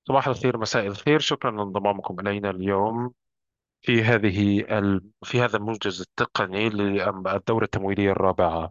صباح الخير، مساء الخير. شكرا لانضمامكم إلينا اليوم في هذا الموجز التقني للدورة التمويلية الرابعة.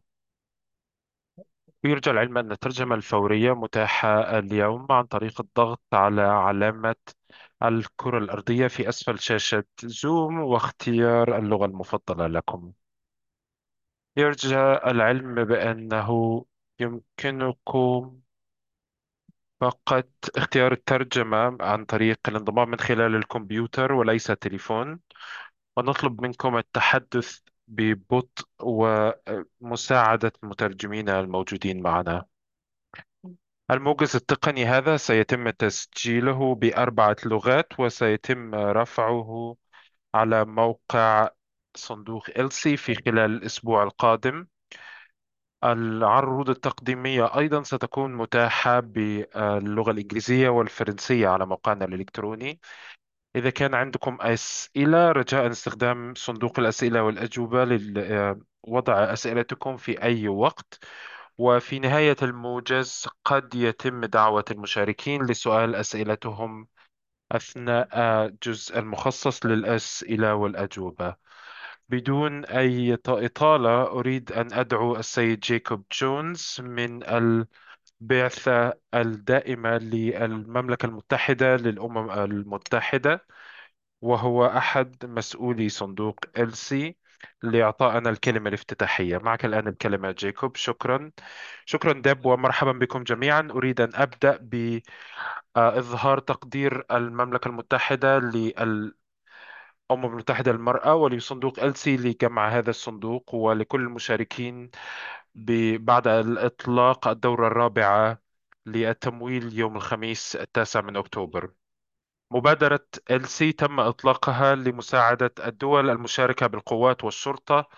ويرجى العلم أن الترجمة الفورية متاحة اليوم عن طريق الضغط على علامة الكرة الأرضية في أسفل شاشة زوم واختيار اللغة المفضلة لكم. يرجى العلم بأنه يمكنكم فقط اختيار الترجمة عن طريق الانضمام من خلال الكمبيوتر وليس التليفون، ونطلب منكم التحدث ببطء ومساعدة المترجمين الموجودين معنا. الموجز التقني هذا سيتم تسجيله ب4 لغات وسيتم رفعه على موقع صندوق إلسي في خلال الأسبوع القادم. العروض التقديمية أيضا ستكون متاحة باللغة الإنجليزية والفرنسية على موقعنا الإلكتروني. إذا كان عندكم أسئلة، رجاء استخدام صندوق الأسئلة والأجوبة لوضع أسئلتكم في أي وقت. وفي نهاية الموجز قد يتم دعوة المشاركين لسؤال أسئلتهم أثناء الجزء المخصص للأسئلة والأجوبة. بدون أي إطالة، أريد أن أدعو السيد جيكوب جونز من البعثة الدائمة للمملكة المتحدة للأمم المتحدة، وهو أحد مسؤولي صندوق إلسي، لإعطائنا الكلمة الافتتاحية. معك الآن الكلمة جيكوب. شكرا. شكرا ديب، ومرحبا بكم جميعا. أريد أن أبدأ بإظهار تقدير المملكة المتحدة للأمم المتحدة للمرأة ولصندوق إلسي لجمع هذا الصندوق ولكل المشاركين بعد الإطلاق الدورة الرابعة للتمويل يوم الخميس 9 من أكتوبر. مبادرة إلسي تم إطلاقها لمساعدة الدول المشاركة بالقوات والشرطة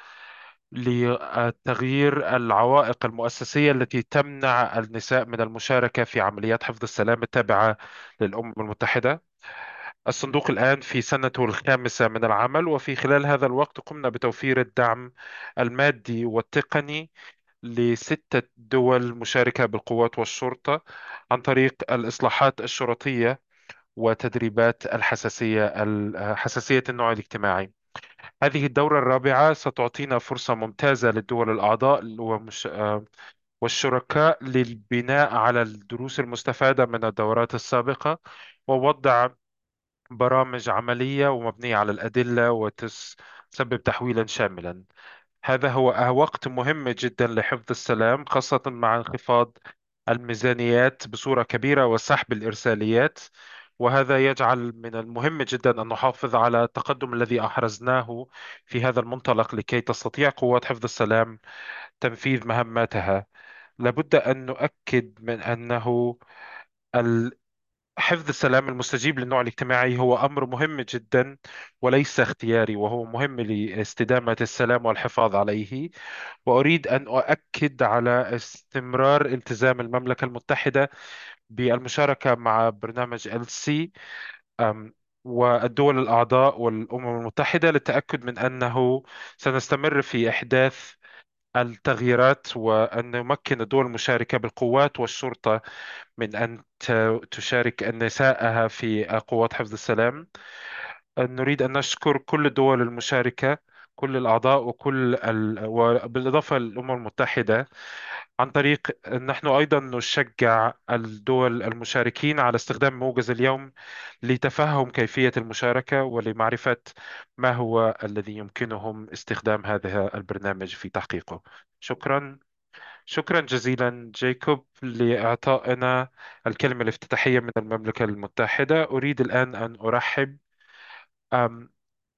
لتغيير العوائق المؤسسية التي تمنع النساء من المشاركة في عمليات حفظ السلام التابعة للأمم المتحدة. الصندوق الآن في سنته الخامسة من العمل، وفي خلال هذا الوقت قمنا بتوفير الدعم المادي والتقني ل6 دول مشاركة بالقوات والشرطة عن طريق الإصلاحات الشرطية وتدريبات حساسية النوع الاجتماعي. هذه الدورة الرابعة ستعطينا فرصة ممتازة للدول الأعضاء والشركاء للبناء على الدروس المستفادة من الدورات السابقة، ووضع برامج عملية ومبنية على الأدلة وتسبب تحويلا شاملا. هذا هو وقت مهم جدا لحفظ السلام، خاصة مع انخفاض الميزانيات بصورة كبيرة وسحب الإرساليات. وهذا يجعل من المهم جدا أن نحافظ على التقدم الذي أحرزناه في هذا المنطلق لكي تستطيع قوات حفظ السلام تنفيذ مهماتها. لابد أن نؤكد من أنه حفظ السلام المستجيب للنوع الاجتماعي هو أمر مهم جدا وليس اختياري، وهو مهم لاستدامة السلام والحفاظ عليه. وأريد أن أؤكد على استمرار التزام المملكة المتحدة بالمشاركة مع برنامج LC والدول الأعضاء والأمم المتحدة للتأكد من أنه سنستمر في إحداث التغييرات، وأن نمكن الدول المشاركة بالقوات والشرطة من أن تشارك نساءها في قوات حفظ السلام. نريد أن نشكر كل الدول المشاركة، كل الأعضاء وبالإضافة للأمم المتحدة، عن طريق أن نحن أيضا نشجع الدول المشاركين على استخدام موجز اليوم لتفهم كيفية المشاركة ولمعرفة ما هو الذي يمكنهم استخدام هذا البرنامج في تحقيقه. شكرا. شكرا جزيلا جيكوب لإعطائنا الكلمة الافتتاحية من المملكة المتحدة. أريد الآن أن أرحب أم،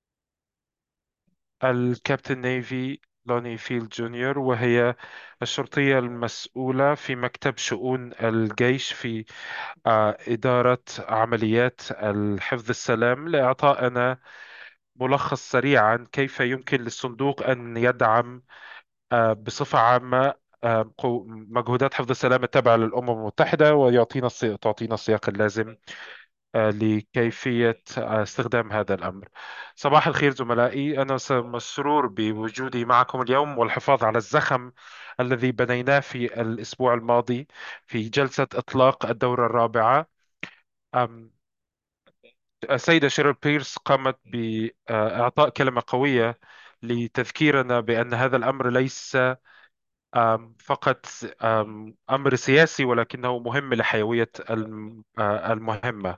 الكابتن نيفي لوني فيلد جونيور، وهي الشرطية المسؤولة في مكتب شؤون الجيش في إدارة عمليات الحفظ السلام، لإعطائنا ملخص سريع عن كيف يمكن للصندوق أن يدعم بصفة عامة مجهودات حفظ السلام التابعة للأمم المتحدة، تعطينا السياق اللازم لكيفية استخدام هذا الأمر. صباح الخير زملائي، أنا مسرور بوجودي معكم اليوم والحفاظ على الزخم الذي بنيناه في الأسبوع الماضي في جلسة إطلاق الدورة الرابعة. أم، السيدة شيرل بيرس قامت بإعطاء كلمة قوية لتذكيرنا بأن هذا الأمر ليس فقط أمر سياسي، ولكنه مهم لحيوية المهمة.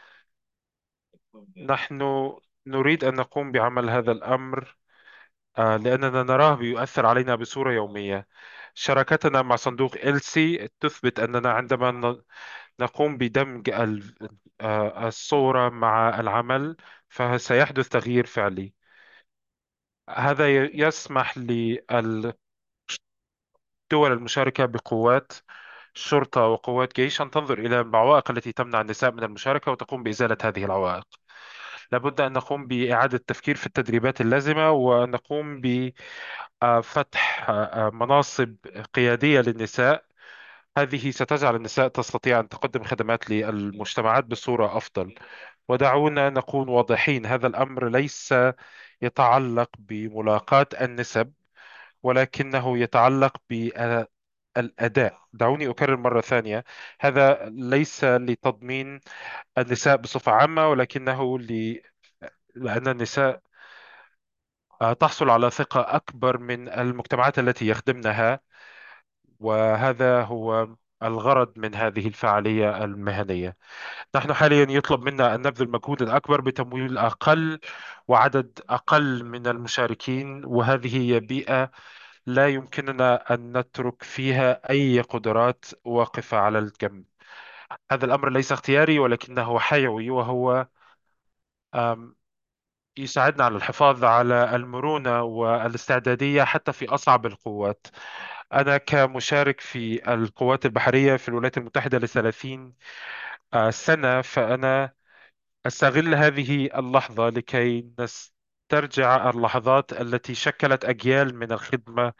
نحن نريد أن نقوم بعمل هذا الأمر لأننا نراه بيؤثر علينا بصورة يومية. شراكتنا مع صندوق إلسي تثبت أننا عندما نقوم بدمج الصورة مع العمل فسيحدث تغيير فعلي. هذا يسمح للدول المشاركة بقوات شرطة وقوات جيش أن تنظر إلى العوائق التي تمنع النساء من المشاركة وتقوم بإزالة هذه العوائق. لابد أن نقوم بإعادة التفكير في التدريبات اللازمة، ونقوم بفتح مناصب قيادية للنساء. هذه ستجعل النساء تستطيع أن تقدم خدمات للمجتمعات بصورة أفضل. ودعونا نكون واضحين، هذا الأمر ليس يتعلق بملاقاة النسب، ولكنه يتعلق بالأداء. دعوني أكرر مرة ثانية، هذا ليس لتضمين النساء بصفة عامة، ولكنه لأن النساء تحصل على ثقة أكبر من المجتمعات التي يخدمنها، وهذا هو الغرض من هذه الفعالية المهنية. نحن حاليا يطلب منا أن نبذل مجهود أكبر بتمويل أقل وعدد أقل من المشاركين، وهذه هي بيئة لا يمكننا أن نترك فيها أي قدرات واقفة على الجنب. هذا الأمر ليس اختياري ولكنه حيوي، وهو آم، يساعدنا على الحفاظ على المرونة والاستعدادية حتى في أصعب القوات. أنا كمشارك في القوات البحرية في الولايات المتحدة ل30 سنة، فأنا أستغل هذه اللحظة لكي نسترجع اللحظات التي شكلت أجيال من الخدمة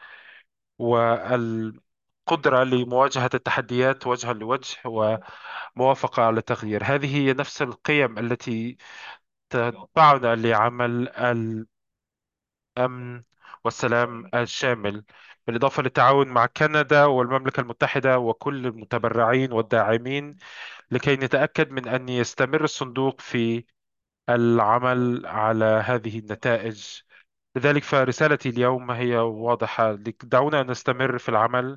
والقدرة لمواجهة التحديات وجها لوجه وموافقة على التغيير. هذه هي نفس القيم التي تدفعنا لعمل الأمن والسلام الشامل، بالإضافة للتعاون مع كندا والمملكة المتحدة وكل المتبرعين والداعمين لكي نتأكد من أن يستمر الصندوق في العمل على هذه النتائج. لذلك فرسالتي اليوم هي واضحة، دعونا نستمر في العمل،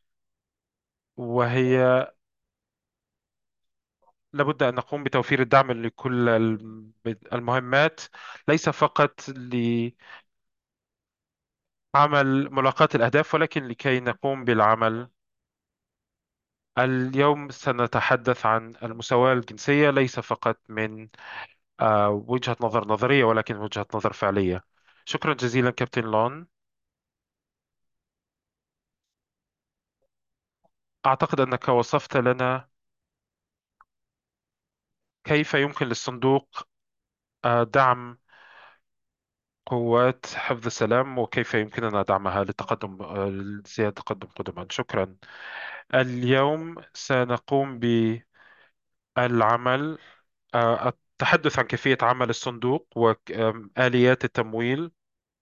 وهي لابد أن نقوم بتوفير الدعم لكل المهمات، ليس فقط لعمل ملاقاة الأهداف ولكن لكي نقوم بالعمل. اليوم سنتحدث عن المساواة الجنسية، ليس فقط من وجهة نظر نظرية ولكن وجهة نظر فعلية. شكرا جزيلا كابتن لون. أعتقد أنك وصفت لنا كيف يمكن للصندوق دعم قوات حفظ السلام وكيف يمكننا دعمها لتقدم لزيادة تقدم قدما. شكرا. اليوم سنقوم بالعمل التحدث عن كيفية عمل الصندوق وآليات التمويل.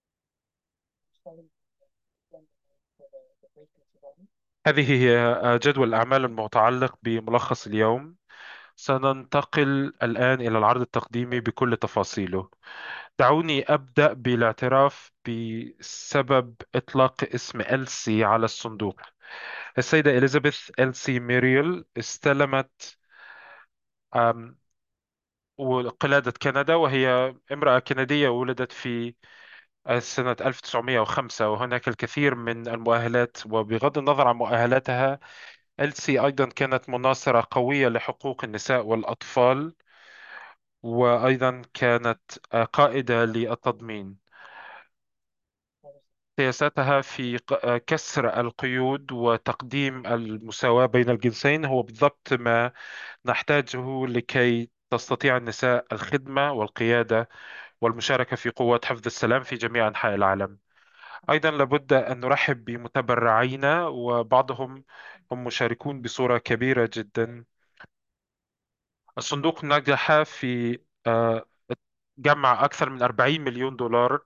هذه هي جدول الأعمال المتعلق بملخص اليوم. سننتقل الآن إلى العرض التقديمي بكل تفاصيله. دعوني أبدأ بالاعتراف بسبب إطلاق اسم إلسي على الصندوق. السيدة إليزابيث إلسي ميريل استلمت آم، قلادة كندا، وهي امرأة كندية ولدت في سنة 1905، وهناك الكثير من المؤهلات. وبغض النظر عن مؤهلاتها، إلسي أيضا كانت مناصرة قوية لحقوق النساء والأطفال، وأيضا كانت قائدة للتضمين. سياساتها في كسر القيود وتقديم المساواة بين الجنسين هو بالضبط ما نحتاجه لكي تستطيع النساء الخدمة والقيادة والمشاركة في قوات حفظ السلام في جميع أنحاء العالم. أيضا لابد أن نرحب بمتبرعينا، وبعضهم هم مشاركون بصورة كبيرة جدا. الصندوق نجح في جمع أكثر من 40 مليون دولار،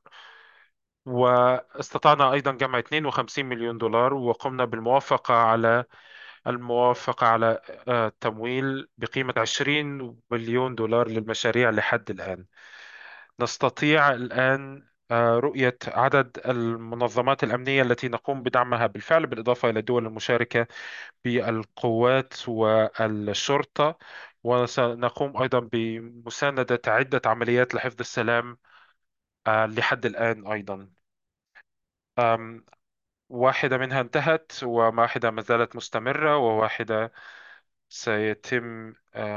واستطعنا أيضا جمع 52 مليون دولار، وقمنا بالموافقة على الموافقة على تمويل بقيمة 20 مليون دولار للمشاريع لحد الآن. نستطيع الآن رؤية عدد المنظمات الأمنية التي نقوم بدعمها بالفعل، بالإضافة إلى الدول المشاركة بالقوات والشرطة. وسنقوم أيضا بمساندة عدة عمليات لحفظ السلام لحد الآن أيضا. آم، واحدة منها انتهت، وواحدة ما زالت مستمرة، وواحدة سيتم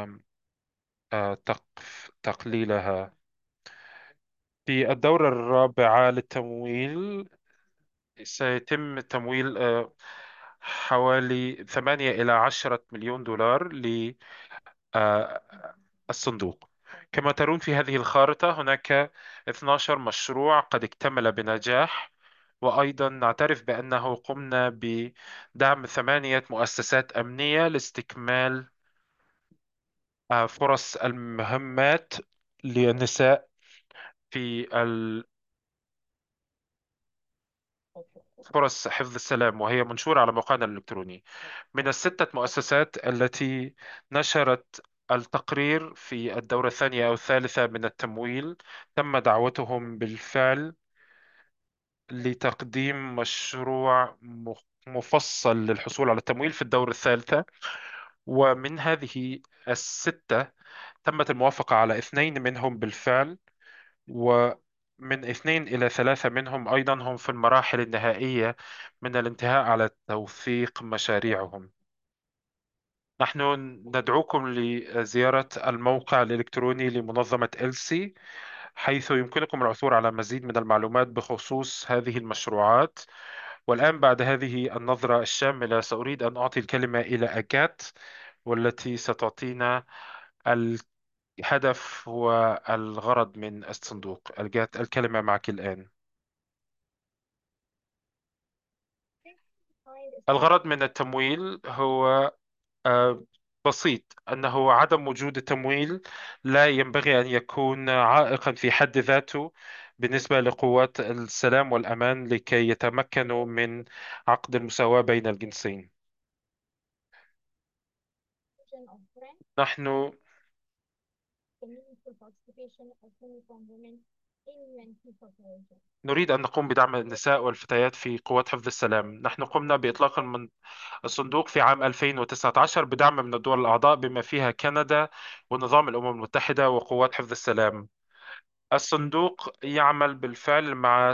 تقليلها. في الدورة الرابعة للتمويل سيتم تمويل حوالي 8 إلى 10 مليون دولار للصندوق. كما ترون في هذه الخارطة، هناك 12 مشروع قد اكتمل بنجاح. وأيضا نعترف بأنه قمنا بدعم 8 مؤسسات أمنية لاستكمال فرص المهمات للنساء في فرص حفظ السلام، وهي منشورة على موقعنا الإلكتروني. من ال6 مؤسسات التي نشرت التقرير في الدورة الثانية أو الثالثة من التمويل، تم دعوتهم بالفعل لتقديم مشروع مفصل للحصول على التمويل في الدورة الثالثة. ومن هذه ال6 تمت الموافقة على 2 منهم بالفعل، ومن 2 إلى 3 منهم أيضا هم في المراحل النهائية من الانتهاء على توثيق مشاريعهم. نحن ندعوكم لزيارة الموقع الإلكتروني لمنظمة إلسي، حيث يمكنكم العثور على مزيد من المعلومات بخصوص هذه المشروعات. والآن بعد هذه النظرة الشاملة سأريد أن أعطي الكلمة إلى أكات، والتي ستعطينا الهدف والغرض من الصندوق. ألقات الكلمة معك الآن. الغرض من التمويل هو آه، بسيط، أنه عدم وجود التمويل لا ينبغي أن يكون عائقا في حد ذاته بالنسبة لقوات السلام والأمان لكي يتمكنوا من عقد المساواة بين الجنسين. نحن نريد أن نقوم بدعم النساء والفتيات في قوات حفظ السلام. نحن قمنا بإطلاق الصندوق في عام 2019 بدعم من الدول الأعضاء بما فيها كندا ونظام الأمم المتحدة وقوات حفظ السلام. الصندوق يعمل بالفعل مع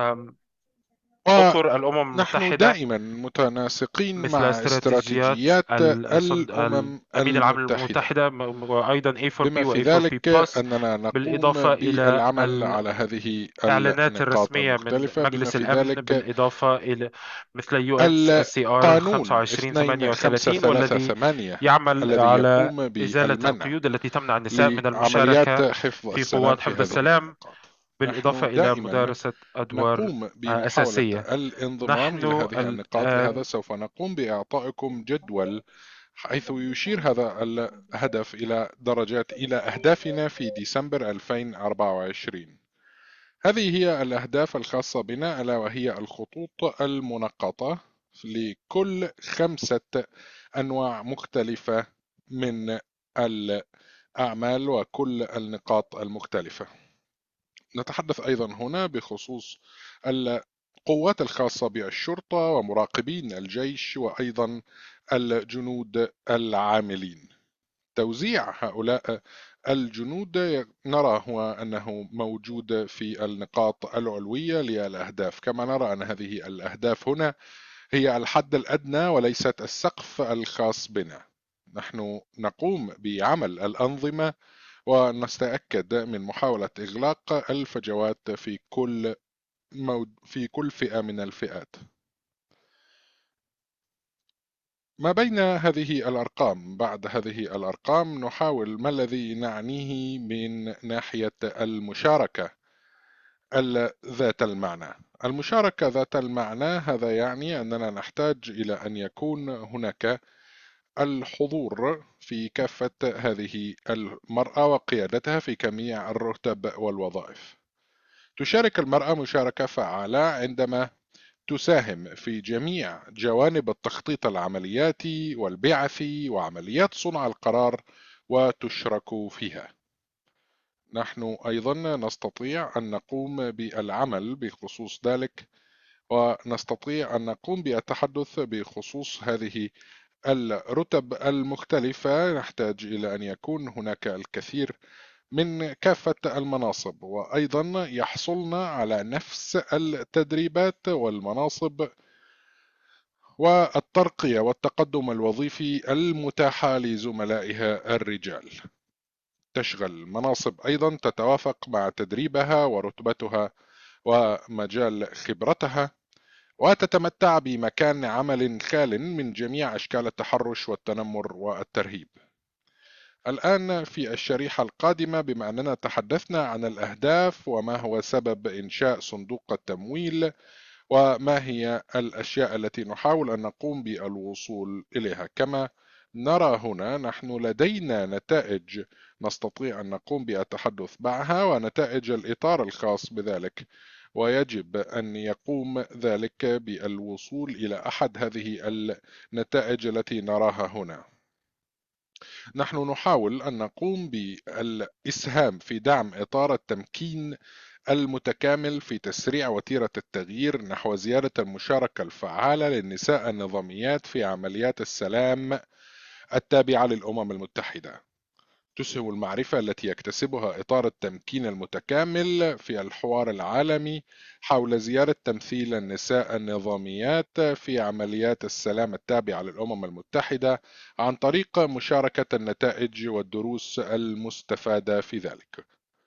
أطر الأمم ونحن المتحدة، دائما متناسقين مثل مع استراتيجيات استراتيجيات الأمم الأمين العام للأمم المتحدة، المتحدة، وأيضا بما A4P و في A4P ذلك Plus، أننا نقوم بالإضافة إلى بالعمل على هذه الإعلانات النقاط الرسمية من المختلفة، بما مجلس في الأمن، ذلك بالإضافة إلى مثل UNSCR القانون 2538، والذي 2538 يعمل الذي على يقوم إزالة بالمنع القيود التي تمنع النساء من لعمليات المشاركة حفظ في السلام قوات في حفظ هذه السلام، النقاط. بالإضافة نحن إلى دائما مدارسة أدوار نقوم بمحاولة أساسية. الانضمام إلى نحن هذه النقاط، لهذا الآن سوف نقوم بإعطائكم جدول حيث يشير هذا الهدف إلى أهدافنا في ديسمبر 2024. هذه هي الأهداف الخاصة بنا، ألا وهي الخطوط المنقطة لكل 5 أنواع مختلفة من الأعمال وكل النقاط المختلفة. نتحدث أيضا هنا بخصوص القوات الخاصة بالشرطة ومراقبين الجيش وأيضا الجنود العاملين. توزيع هؤلاء الجنود نرى هو أنه موجود في النقاط العلوية للأهداف، كما نرى أن هذه الأهداف هنا هي الحد الأدنى وليست السقف الخاص بنا. نحن نقوم بعمل الأنظمة ونتأكد من محاولة إغلاق الفجوات في كل فئة من الفئات. ما بين هذه الأرقام، بعد هذه الأرقام نحاول ما الذي نعنيه من ناحية المشاركة ذات المعنى. المشاركة ذات المعنى هذا يعني أننا نحتاج إلى أن يكون هناك الحضور في كافة هذه المرأة وقيادتها في جميع الرتب والوظائف. تشارك المرأة مشاركة فعالة عندما تساهم في جميع جوانب التخطيط العملياتي والبعثي وعمليات صنع القرار وتشرك فيها. نحن أيضا نستطيع أن نقوم بالعمل بخصوص ذلك، ونستطيع أن نقوم بالتحدث بخصوص هذه الرتب المختلفة. نحتاج إلى أن يكون هناك الكثير من كافة المناصب، وأيضا يحصلن على نفس التدريبات والمناصب والترقية والتقدم الوظيفي المتاحة لزملائها الرجال. تشغل مناصب أيضا تتوافق مع تدريبها ورتبتها ومجال خبرتها، وتتمتع بمكان عمل خال من جميع أشكال التحرش والتنمر والترهيب. الآن في الشريحة القادمة، بما أننا تحدثنا عن الأهداف وما هو سبب إنشاء صندوق التمويل وما هي الأشياء التي نحاول أن نقوم بالوصول إليها، كما نرى هنا نحن لدينا نتائج نستطيع أن نقوم بالتحدث معها ونتائج الإطار الخاص بذلك، ويجب أن يقوم ذلك بالوصول إلى أحد هذه النتائج التي نراها هنا. نحن نحاول أن نقوم بالإسهام في دعم إطار التمكين المتكامل في تسريع وتيرة التغيير نحو زيادة المشاركة الفعالة للنساء النظاميات في عمليات السلام التابعة للأمم المتحدة. تسهم المعرفة التي يكتسبها إطار التمكين المتكامل في الحوار العالمي حول زيادة تمثيل النساء النظاميات في عمليات السلام التابعة للأمم المتحدة عن طريق مشاركة النتائج والدروس المستفادة في ذلك.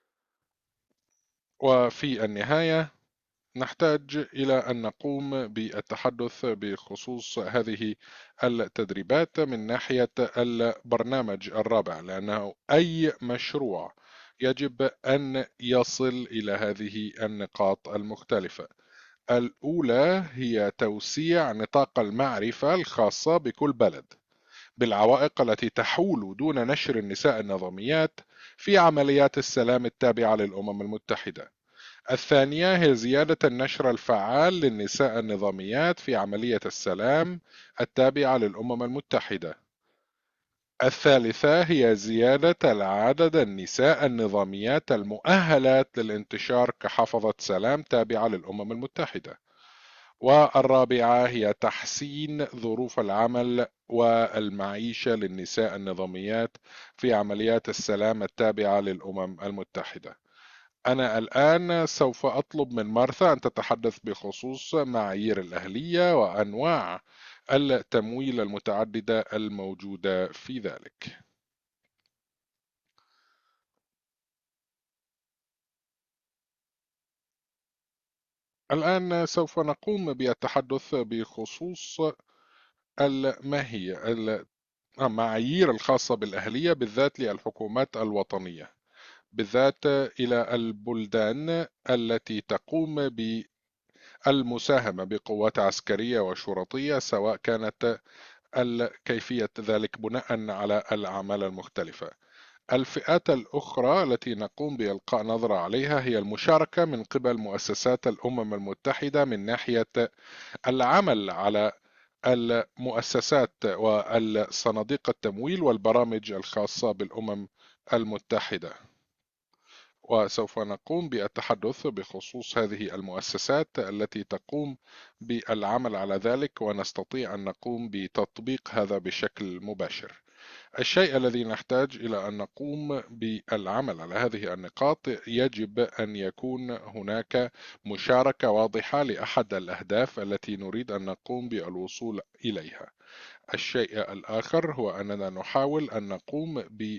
وفي النهاية نحتاج إلى أن نقوم بالتحدث بخصوص هذه التدريبات من ناحية البرنامج الرابع، لأنه أي مشروع يجب أن يصل إلى هذه النقاط المختلفة. الأولى هي توسيع نطاق المعرفة الخاصة بكل بلد بالعوائق التي تحول دون نشر النساء النظاميات في عمليات السلام التابعة للأمم المتحدة. الثانية هي زيادة النشر الفعال للنساء النظاميات في عملية السلام التابعة للأمم المتحدة. الثالثة هي زيادة العدد النساء النظاميات المؤهلات للانتشار كحفظة سلام تابعة للأمم المتحدة. والرابعة هي تحسين ظروف العمل والمعيشة للنساء النظاميات في عمليات السلام التابعة للأمم المتحدة. أنا الآن سوف أطلب من مارثا أن تتحدث بخصوص معايير الأهلية وأنواع التمويل المتعددة الموجودة في ذلك. الآن سوف نقوم بالتحدث بخصوص ما هي المعايير الخاصة بالأهلية بالذات للحكومات الوطنية، بالذات إلى البلدان التي تقوم بالمساهمة بقوات عسكرية وشرطية، سواء كانت كيفية ذلك بناء على الأعمال المختلفة. الفئات الأخرى التي نقوم بإلقاء نظرة عليها هي المشاركة من قبل مؤسسات الأمم المتحدة من ناحية العمل على المؤسسات والصناديق التمويل والبرامج الخاصة بالأمم المتحدة. وسوف نقوم بالتحدث بخصوص هذه المؤسسات التي تقوم بالعمل على ذلك، ونستطيع أن نقوم بتطبيق هذا بشكل مباشر. الشيء الذي نحتاج إلى أن نقوم بالعمل على هذه النقاط، يجب أن يكون هناك مشاركة واضحة لأحد الأهداف التي نريد أن نقوم بالوصول إليها. الشيء الآخر هو أننا نحاول أن نقوم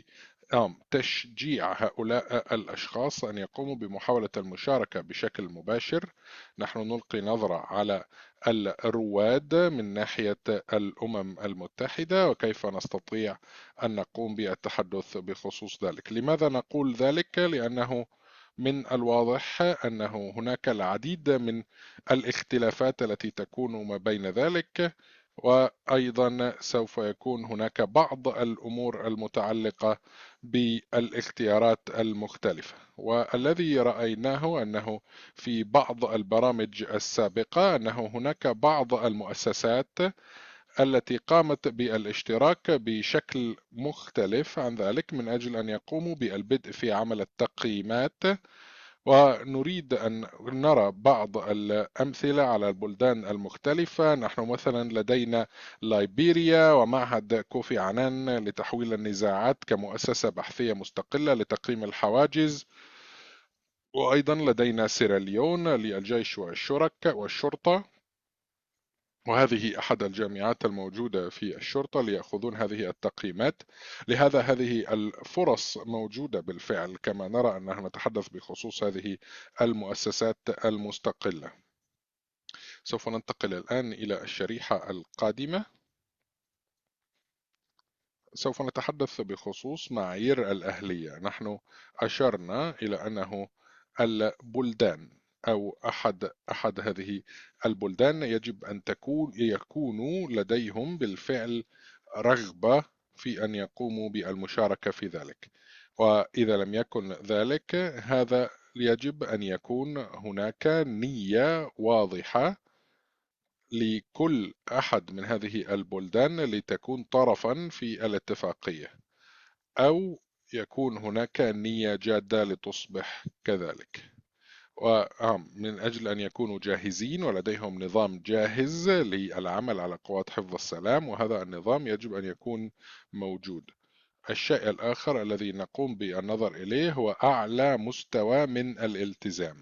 تشجيع هؤلاء الأشخاص أن يقوموا بمحاولة المشاركة بشكل مباشر. نحن نلقي نظرة على الرواد من ناحية الأمم المتحدة وكيف نستطيع أن نقوم بالتحدث بخصوص ذلك. لماذا نقول ذلك؟ لأنه من الواضح أنه هناك العديد من الاختلافات التي تكون ما بين ذلك، وأيضا سوف يكون هناك بعض الأمور المتعلقة بالاختيارات المختلفة. والذي رأيناه أنه في بعض البرامج السابقة أنه هناك بعض المؤسسات التي قامت بالاشتراك بشكل مختلف عن ذلك من أجل أن يقوموا بالبدء في عمل التقييمات. ونريد أن نرى بعض الأمثلة على البلدان المختلفة. نحن مثلا لدينا ليبيريا ومعهد كوفي عنان لتحويل النزاعات كمؤسسة بحثية مستقلة لتقييم الحواجز. وأيضا لدينا سيراليون للجيش والشرطة، وهذه أحد الجامعات الموجودة في الشرطة ليأخذون هذه التقييمات. لهذا هذه الفرص موجودة بالفعل، كما نرى أننا نتحدث بخصوص هذه المؤسسات المستقلة. سوف ننتقل الآن إلى الشريحة القادمة. سوف نتحدث بخصوص معايير الأهلية. نحن أشرنا إلى أنه البلدان أو أحد هذه البلدان يجب أن يكونوا لديهم بالفعل رغبة في أن يقوموا بالمشاركة في ذلك. وإذا لم يكن ذلك، هذا يجب أن يكون هناك نية واضحة لكل أحد من هذه البلدان لتكون طرفا في الاتفاقية، أو يكون هناك نية جادة لتصبح كذلك. ومن أجل أن يكونوا جاهزين ولديهم نظام جاهز للعمل على قوات حفظ السلام، وهذا النظام يجب أن يكون موجود. الشيء الآخر الذي نقوم بالنظر إليه هو أعلى مستوى من الالتزام.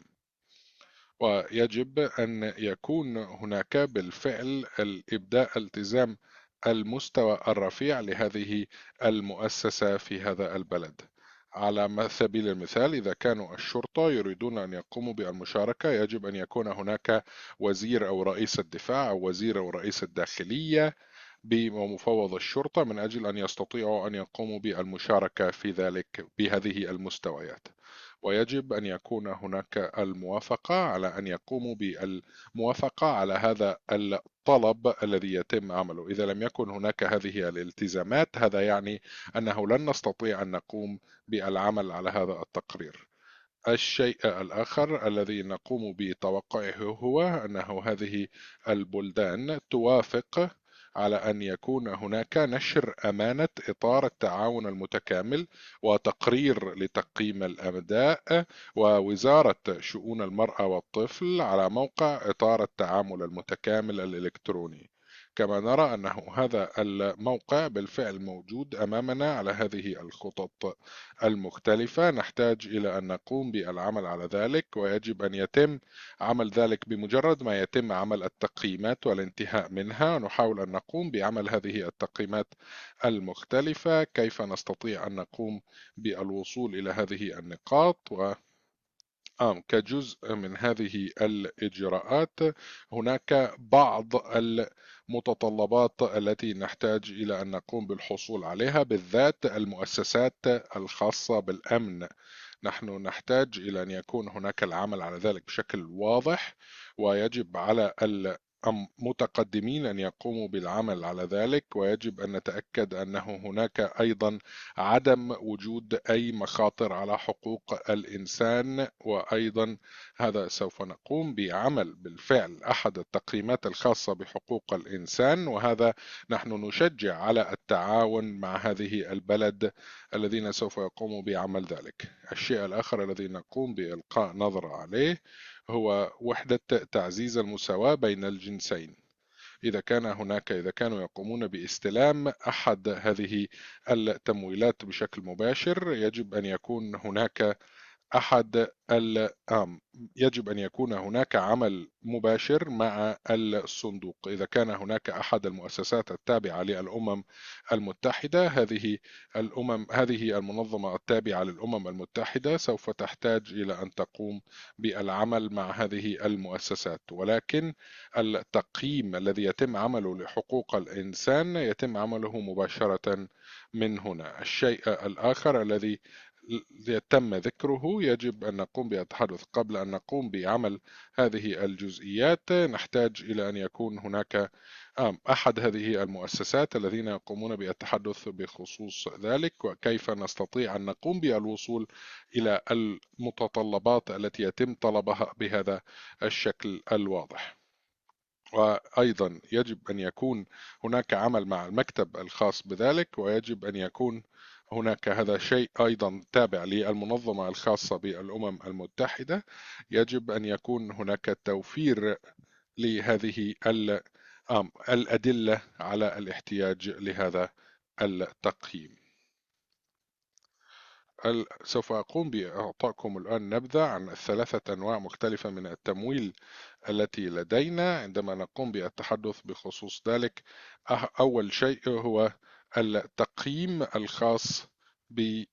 ويجب أن يكون هناك بالفعل الإبداء التزام المستوى الرفيع لهذه المؤسسة في هذا البلد. على سبيل المثال، إذا كانوا الشرطة يريدون أن يقوموا بالمشاركة، يجب أن يكون هناك وزير أو رئيس الدفاع أو وزير أو رئيس الداخلية بمفوض الشرطة من أجل أن يستطيعوا أن يقوموا بالمشاركة في ذلك بهذه المستويات. ويجب أن يكون هناك الموافقة على أن يقوموا بالموافقة على هذا الطلب الذي يتم عمله. إذا لم يكن هناك هذه الالتزامات، هذا يعني أنه لن نستطيع أن نقوم بالعمل على هذا التقرير. الشيء الآخر الذي نقوم بتوقعه هو أنه هذه البلدان توافق على أن يكون هناك نشر أمانة إطار التعاون المتكامل وتقرير لتقييم الأداء ووزارة شؤون المرأة والطفل على موقع إطار التعامل المتكامل الإلكتروني. كما نرى أنه هذا الموقع بالفعل موجود أمامنا على هذه الخطط المختلفة. نحتاج إلى أن نقوم بالعمل على ذلك، ويجب أن يتم عمل ذلك بمجرد ما يتم عمل التقييمات والانتهاء منها. نحاول أن نقوم بعمل هذه التقييمات المختلفة، كيف نستطيع أن نقوم بالوصول إلى هذه النقاط. كجزء من هذه الإجراءات هناك بعض المتطلبات التي نحتاج إلى أن نقوم بالحصول عليها، بالذات المؤسسات الخاصة بالأمن. نحن نحتاج إلى أن يكون هناك العمل على ذلك بشكل واضح، ويجب على المتقدمين أن يقوموا بالعمل على ذلك. ويجب أن نتأكد أنه هناك أيضا عدم وجود أي مخاطر على حقوق الإنسان. وأيضا هذا سوف نقوم بعمل بالفعل أحد التقييمات الخاصة بحقوق الإنسان، وهذا نحن نشجع على التعاون مع هذه البلد الذين سوف يقوموا بعمل ذلك. الشيء الآخر الذي نقوم بإلقاء نظرة عليه هو وحدة تعزيز المساواة بين الجنسين. إذا كانوا يقومون باستلام أحد هذه التمويلات بشكل مباشر، يجب أن يكون هناك أحد يجب أن يكون هناك عمل مباشر مع الصندوق. إذا كان هناك أحد المؤسسات التابعة للأمم المتحدة، هذه المنظمة التابعة للأمم المتحدة سوف تحتاج إلى أن تقوم بالعمل مع هذه المؤسسات. ولكن التقييم الذي يتم عمله لحقوق الإنسان يتم عمله مباشرة من هنا. الشيء الآخر الذي تم ذكره يجب أن نقوم بالتحدث قبل أن نقوم بعمل هذه الجزئيات. نحتاج إلى أن يكون هناك أحد هذه المؤسسات الذين يقومون بالتحدث بخصوص ذلك، وكيف نستطيع أن نقوم بالوصول إلى المتطلبات التي يتم طلبها بهذا الشكل الواضح. وأيضا يجب أن يكون هناك عمل مع المكتب الخاص بذلك، ويجب أن يكون هناك هذا شيء أيضا تابع للمنظمة الخاصة بالأمم المتحدة. يجب أن يكون هناك توفير لهذه الأدلة على الاحتياج لهذا التقييم. سوف أقوم بإعطائكم الآن نبذة عن الثلاثة أنواع مختلفة من التمويل التي لدينا عندما نقوم بالتحدث بخصوص ذلك. أول شيء هو التقييم الخاص بال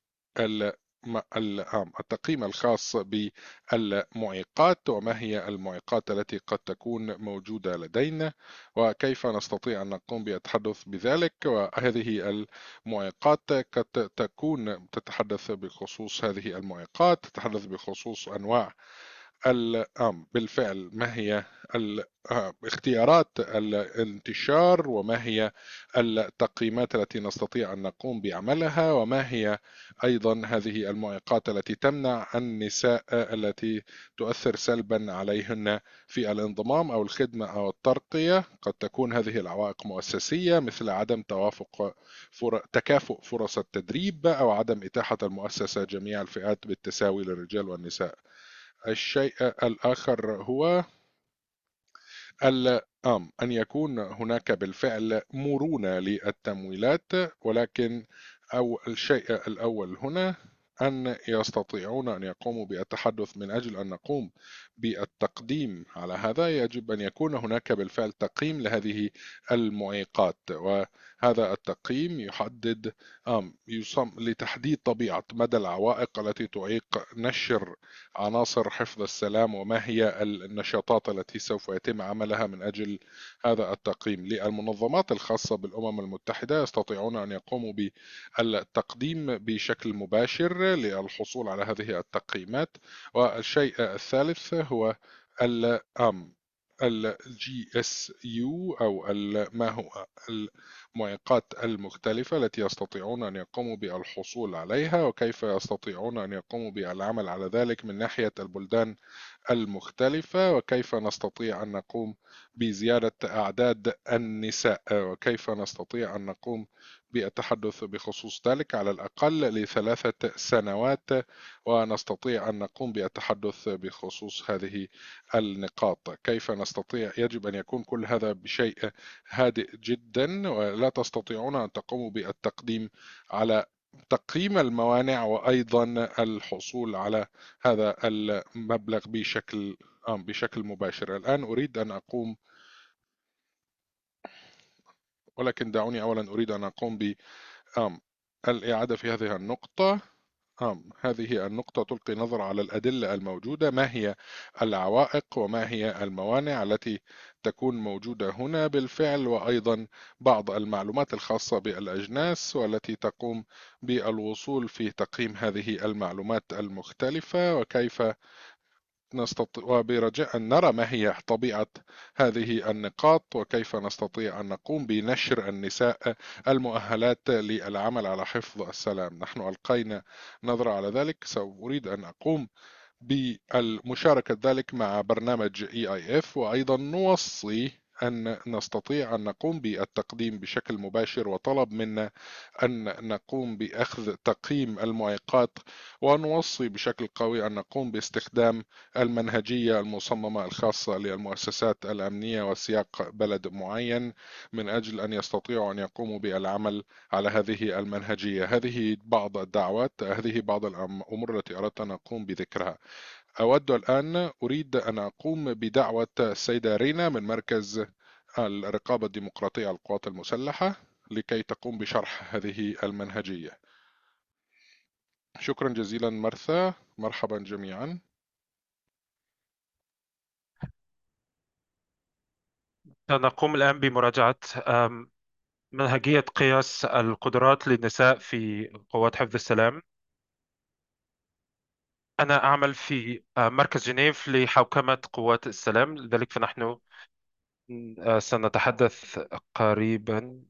التقييم الخاص بالمعيقات، وما هي المعيقات التي قد تكون موجودة لدينا، وكيف نستطيع أن نقوم بالتحدث بذلك. وهذه المعيقات قد تكون تتحدث بخصوص هذه المعيقات، تتحدث بخصوص أنواع بالفعل ما هي اختيارات الانتشار، وما هي التقييمات التي نستطيع أن نقوم بعملها، وما هي أيضا هذه المعيقات التي تمنع النساء التي تؤثر سلبا عليهن في الانضمام أو الخدمة أو الترقية. قد تكون هذه العوائق مؤسسية، مثل عدم توافق تكافؤ فرص التدريب، أو عدم إتاحة المؤسسة جميع الفئات بالتساوي للرجال والنساء. الشيء الآخر هو أن يكون هناك بالفعل مرونة للتمويلات، ولكن أو الشيء الأول هنا أن يستطيعون أن يقوموا بالتحدث من أجل أن نقوم بالتقديم على هذا. يجب أن يكون هناك بالفعل تقييم لهذه المعيقات، وهذا التقييم يحدد لتحديد طبيعة مدى العوائق التي تعيق نشر عناصر حفظ السلام، وما هي النشاطات التي سوف يتم عملها من أجل هذا التقييم. للمنظمات الخاصة بالأمم المتحدة يستطيعون أن يقوموا بالتقديم بشكل مباشر للحصول على هذه التقييمات. والشيء الثالث هو ال GSU، أو ما هو المعيقات المختلفة التي يستطيعون أن يقوموا بالحصول عليها، وكيف يستطيعون أن يقوموا بالعمل على ذلك من ناحية البلدان المختلفة، وكيف نستطيع أن نقوم بزيادة أعداد النساء، وكيف نستطيع أن نقوم بالتحدث بخصوص ذلك على الأقل لثلاثة سنوات، ونستطيع أن نقوم بالتحدث بخصوص هذه النقاط. كيف نستطيع؟ يجب أن يكون كل هذا بشيء هادئ جدا، ولا تستطيعون أن تقوموا بالتقديم على تقييم الموانع وأيضا الحصول على هذا المبلغ بشكل مباشر. الآن أريد أن أقوم، ولكن دعوني أولا أريد أن أقوم الإعادة في هذه النقطة. هذه النقطة تلقي نظرة على الأدلة الموجودة، ما هي العوائق وما هي الموانع التي تكون موجودة هنا بالفعل، وأيضا بعض المعلومات الخاصة بالأجناس والتي تقوم بالوصول في تقييم هذه المعلومات المختلفة، وكيف نستطيع، وبرجاء أن نرى ما هي طبيعة هذه النقاط، وكيف نستطيع أن نقوم بنشر النساء المؤهلات للعمل على حفظ السلام. نحن ألقينا نظرة على ذلك، سأريد أن أقوم بالمشاركة ذلك مع برنامج EIF، وأيضا نوصي أن نستطيع أن نقوم بالتقديم بشكل مباشر، وطلب منا أن نقوم بأخذ تقييم المعيقات، ونوصي بشكل قوي أن نقوم باستخدام المنهجية المصممة الخاصة للمؤسسات الأمنية وسياق بلد معين، من أجل أن يستطيعوا أن يقوموا بالعمل على هذه المنهجية. هذه بعض الدعوات، هذه بعض الأمور التي أردت أن أقوم بذكرها. أود الآن أريد أن أقوم بدعوة السيدة رينا من مركز الرقابة الديمقراطية على القوات المسلحة لكي تقوم بشرح هذه المنهجية. شكرا جزيلا مرثا، مرحبا جميعا. سنقوم الآن بمراجعة منهجية قياس القدرات للنساء في قوات حفظ السلام. أنا أعمل في مركز جنيف لحوكمة قوات السلام، لذلك فنحن سنتحدث قريبا.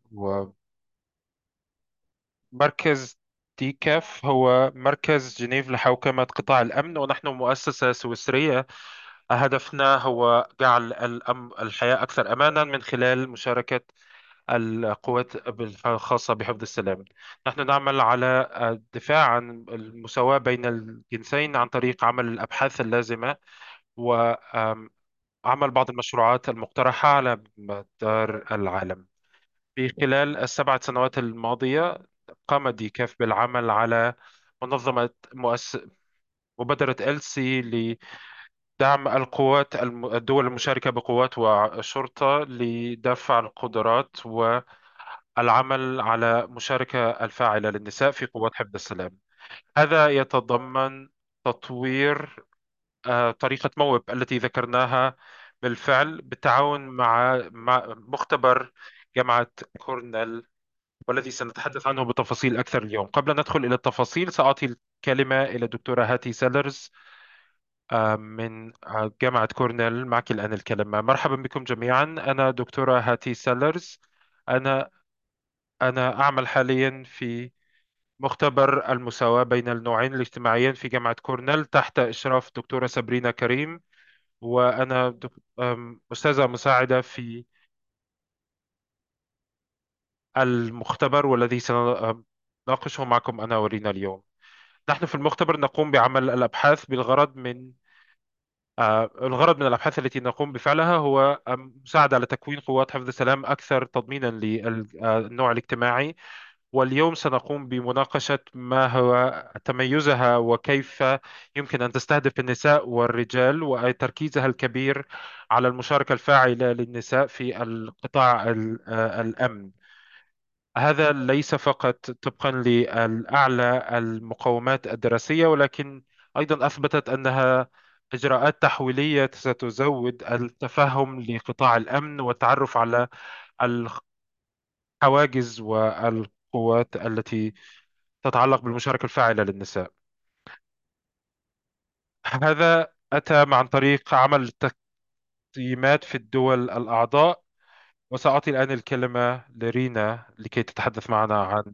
ومركز ديكاف هو مركز جنيف لحوكمة قطاع الأمن، ونحن مؤسسة سويسرية. هدفنا هو جعل الحياة أكثر أمانا من خلال مشاركة القوات الخاصة بحفظ السلام. نحن نعمل على الدفاع عن المساواة بين الجنسين عن طريق عمل الأبحاث اللازمة، وعمل بعض المشروعات المقترحة على مدار العالم. في خلال ال7 سنوات الماضية قام ديكاف بالعمل على منظمة مبادرة إلسي لدعم الدول المشاركة بقوات وشرطة لدفع القدرات والعمل على مشاركة الفاعلة للنساء في قوات حفظ السلام. هذا يتضمن تطوير طريقة موب التي ذكرناها بالفعل بالتعاون مع مختبر جامعة كورنيل، والذي سنتحدث عنه بتفاصيل أكثر اليوم. قبل أن ندخل إلى التفاصيل سأعطي الكلمة إلى الدكتورة هاتي سيلرز من جامعة كورنيل. معك الآن الكلمة. مرحبا بكم جميعا. أنا دكتورة هاتي سيلرز. أنا أنا أعمل حاليا في مختبر المساواة بين النوعين الاجتماعيين في جامعة كورنيل تحت إشراف دكتورة سابرينا كريم. وأنا أستاذة مساعدة في المختبر، والذي سنناقشه معكم أنا ورينا اليوم. نحن في المختبر نقوم بعمل الأبحاث الغرض من الأبحاث التي نقوم بفعلها هو مساعدة على تكوين قوات حفظ السلام أكثر تضمينا للنوع الاجتماعي. واليوم سنقوم بمناقشة ما هو تميزها وكيف يمكن أن تستهدف النساء والرجال، وتركيزها الكبير على المشاركة الفاعلة للنساء في القطاع الأمن. هذا ليس فقط طبقا للأعلى المقومات الدراسية، ولكن أيضا أثبتت أنها إجراءات تحويلية ستزود التفهم لقطاع الأمن والتعرف على الحواجز والقوات التي تتعلق بالمشاركة الفاعلة للنساء. هذا أتى عن طريق عمل تقييمات في الدول الأعضاء. وسأعطي الآن الكلمة لرينا لكي تتحدث معنا عن.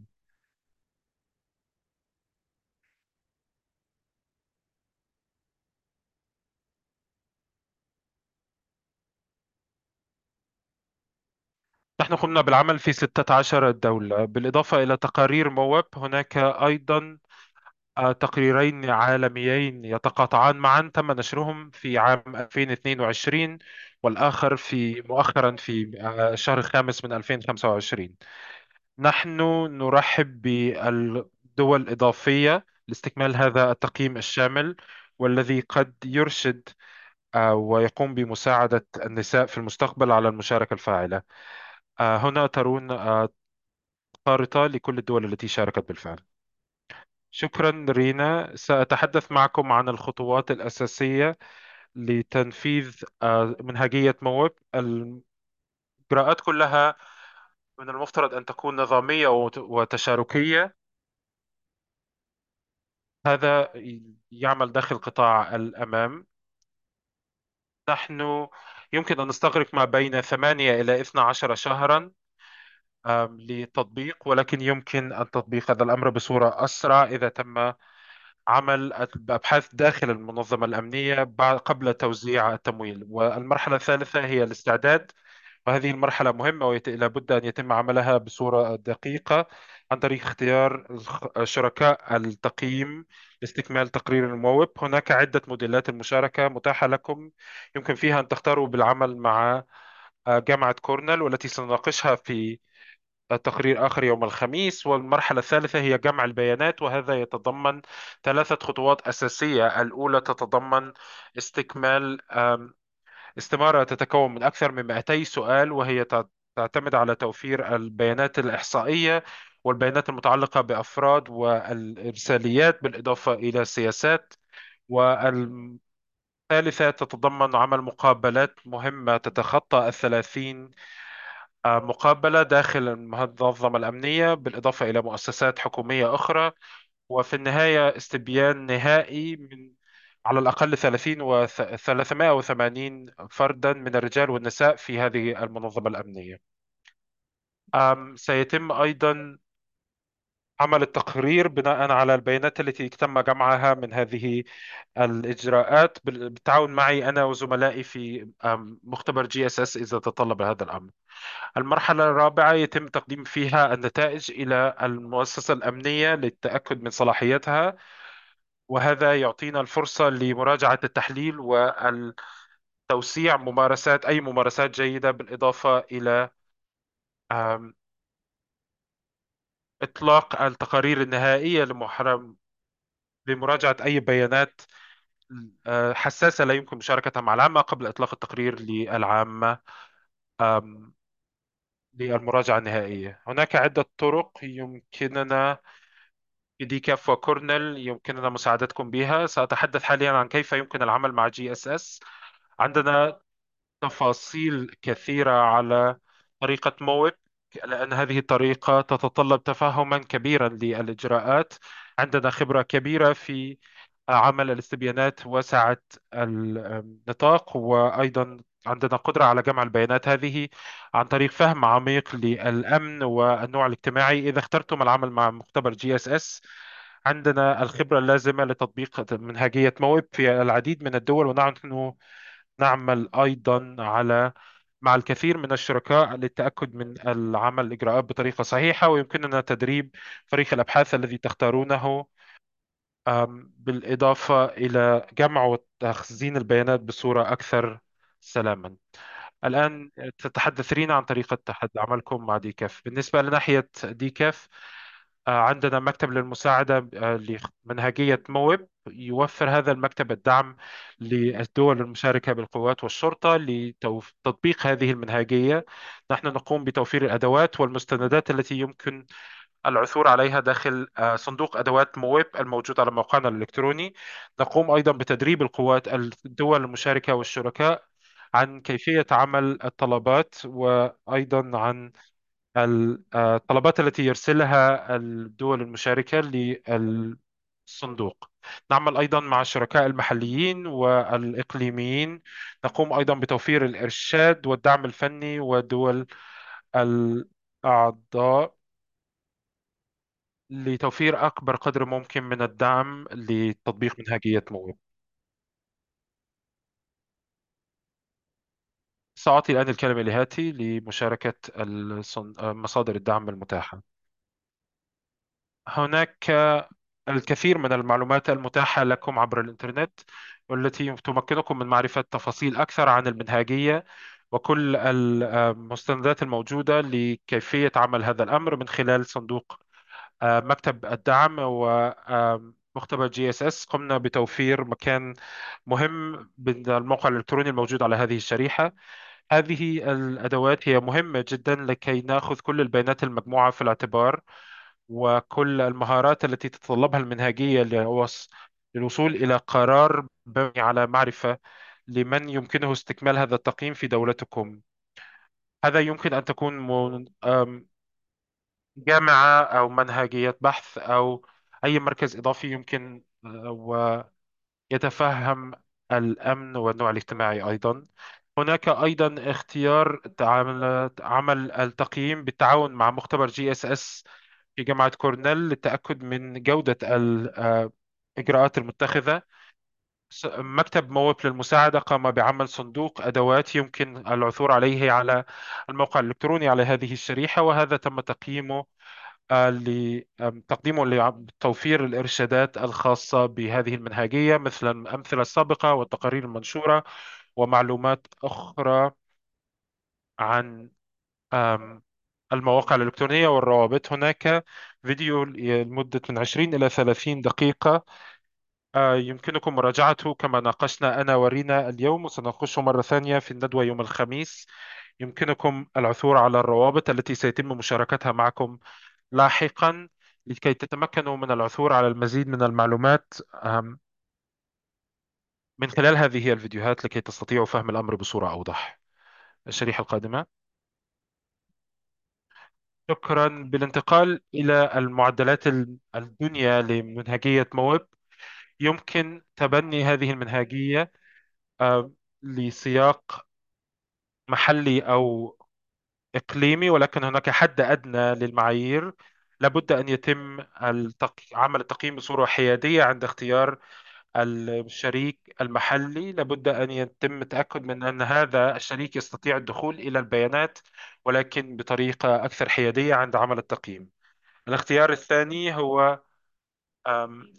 نحن قمنا بالعمل في 16 دولة، بالإضافة إلى تقارير موب. هناك أيضا تقريرين عالميين يتقاطعان معا تم نشرهم في عام 2022، والآخر مؤخرا في الشهر الخامس من 2025. نحن نرحب بالدول الإضافية لاستكمال هذا التقييم الشامل، والذي قد يرشد ويقوم بمساعدة النساء في المستقبل على المشاركة الفاعلة. هنا ترون خارطة لكل الدول التي شاركت بالفعل. شكرا رينا. سأتحدث معكم عن الخطوات الأساسية لتنفيذ منهجية موب. الإجراءات كلها من المفترض أن تكون نظامية وتشاركية. هذا يعمل داخل قطاع الأمام. نحن يمكن أن نستغرق ما بين 8 إلى 12 شهرا للتطبيق، ولكن يمكن أن تطبيق هذا الأمر بصورة أسرع إذا تم عمل أبحاث داخل المنظمة الأمنية قبل توزيع التمويل. والمرحلة الثالثة هي الاستعداد، وهذه المرحلة مهمة ولابد أن يتم عملها بصورة دقيقة عن طريق اختيار شركاء التقييم لاستكمال تقرير الموب. هناك عدة موديلات المشاركة متاحة لكم، يمكن فيها أن تختاروا بالعمل مع جامعة كورنيل، والتي سنناقشها في تقرير آخر يوم الخميس. والمرحلة الثالثة هي جمع البيانات، وهذا يتضمن 3 خطوات أساسية. الأولى تتضمن استكمال استمارة تتكون من أكثر من 200 سؤال، وهي تعتمد على توفير البيانات الإحصائية والبيانات المتعلقة بأفراد والإرساليات بالإضافة إلى السياسات. والثالثة تتضمن عمل مقابلات مهمة تتخطى 30 مقابلة داخل المنظمة الأمنية بالإضافة إلى مؤسسات حكومية أخرى. وفي النهاية استبيان نهائي على الأقل 30 و 380 فردا من الرجال والنساء في هذه المنظمة الأمنية. سيتم أيضا عمل التقرير بناء على البيانات التي تم جمعها من هذه الإجراءات بالتعاون معي أنا وزملائي في مختبر جي اس اس إذا تطلب هذا الأمر. المرحلة الرابعة يتم تقديم فيها النتائج إلى المؤسسة الأمنية للتأكد من صلاحيتها، وهذا يعطينا الفرصة لمراجعة التحليل والتوسيع أي ممارسات جيدة، بالإضافة إلى آم، إطلاق التقارير النهائية لمراجعة أي بيانات حساسة لا يمكن مشاركتها مع العامة قبل إطلاق التقرير للعامة آم، للمراجعة النهائية. هناك عدة طرق يمكننا في دي كاف وكورنل يمكننا مساعدتكم بها. سأتحدث حاليا عن كيف يمكن العمل مع جي اس اس. عندنا تفاصيل كثيرة على طريقة مويب، لأن هذه الطريقة تتطلب تفهما كبيرا للإجراءات. عندنا خبرة كبيرة في عمل الاستبيانات واسعة النطاق، وأيضا عندنا قدرة على جمع البيانات هذه عن طريق فهم عميق للأمن والنوع الاجتماعي. إذا اخترتم العمل مع مختبر جي اس اس، عندنا الخبرة اللازمة لتطبيق منهجية مويب في العديد من الدول، ونحن نعمل أيضا مع الكثير من الشركاء للتأكد من العمل الإجراءات بطريقة صحيحة، ويمكننا تدريب فريق الأبحاث الذي تختارونه، بالإضافة إلى جمع وتخزين البيانات بصورة أكثر سلاما. الآن تتحدثين عن طريقة عملكم مع ديكاف. بالنسبة لناحية ديكاف، عندنا مكتب للمساعدة لمنهجية مويب. يوفر هذا المكتب الدعم للدول المشاركة بالقوات والشرطة لتطبيق هذه المنهجية. نحن نقوم بتوفير الأدوات والمستندات التي يمكن العثور عليها داخل صندوق أدوات مويب الموجود على موقعنا الإلكتروني. نقوم أيضا بتدريب الدول المشاركة والشركاء عن كيفية عمل الطلبات، وأيضا عن الطلبات التي يرسلها الدول المشاركة للصندوق. نعمل أيضا مع الشركاء المحليين والإقليميين. نقوم أيضا بتوفير الإرشاد والدعم الفني والدول الأعضاء لتوفير أكبر قدر ممكن من الدعم لتطبيق منهجية مويب. سأعطي الآن الكلمة لهاتي لمشاركة مصادر الدعم المتاحة. هناك الكثير من المعلومات المتاحة لكم عبر الإنترنت، والتي تمكنكم من معرفة تفاصيل أكثر عن المنهجية وكل المستندات الموجودة لكيفية عمل هذا الأمر من خلال صندوق مكتب الدعم ومختبر جي اس اس. قمنا بتوفير مكان مهم بالموقع الإلكتروني الموجود على هذه الشريحة. هذه الأدوات هي مهمة جدا لكي نأخذ كل البيانات المجموعة في الاعتبار، وكل المهارات التي تتطلبها المنهجية للوصول إلى قرار مبني على معرفة لمن يمكنه استكمال هذا التقييم في دولتكم. هذا يمكن أن تكون جامعة أو منهجية بحث أو أي مركز إضافي يمكن ويتفهم الأمن والنوع الاجتماعي أيضا. هناك أيضا اختيار عمل التقييم بالتعاون مع مختبر جي اس اس في جامعة كورنيل للتأكد من جودة الإجراءات المتخذة. مكتب موب للمساعدة قام بعمل صندوق أدوات يمكن العثور عليه على الموقع الإلكتروني على هذه الشريحة، وهذا تم تقييمه تقديمه لتوفير الإرشادات الخاصة بهذه المنهجية مثل الأمثلة السابقة والتقارير المنشورة ومعلومات أخرى عن آم، المواقع الإلكترونية والروابط. هناك فيديو لمدة من 20 إلى 30 دقيقة يمكنكم مراجعته كما ناقشنا أنا ورينا اليوم، وسنناقشه مرة ثانية في الندوة يوم الخميس. يمكنكم العثور على الروابط التي سيتم مشاركتها معكم لاحقا لكي تتمكنوا من العثور على المزيد من المعلومات من خلال هذه الفيديوهات لكي تستطيعوا فهم الأمر بصورة أوضح. الشريحة القادمة. شكرا. بالانتقال إلى المعدلات الدنيا لمنهجية مويب، يمكن تبني هذه المنهجية لسياق محلي أو إقليمي، ولكن هناك حد أدنى للمعايير. لابد أن يتم عمل التقييم بصورة حيادية عند اختيار الشريك المحلي. لابد أن يتم التأكد من أن هذا الشريك يستطيع الدخول إلى البيانات، ولكن بطريقة أكثر حيادية عند عمل التقييم. الاختيار الثاني هو أم،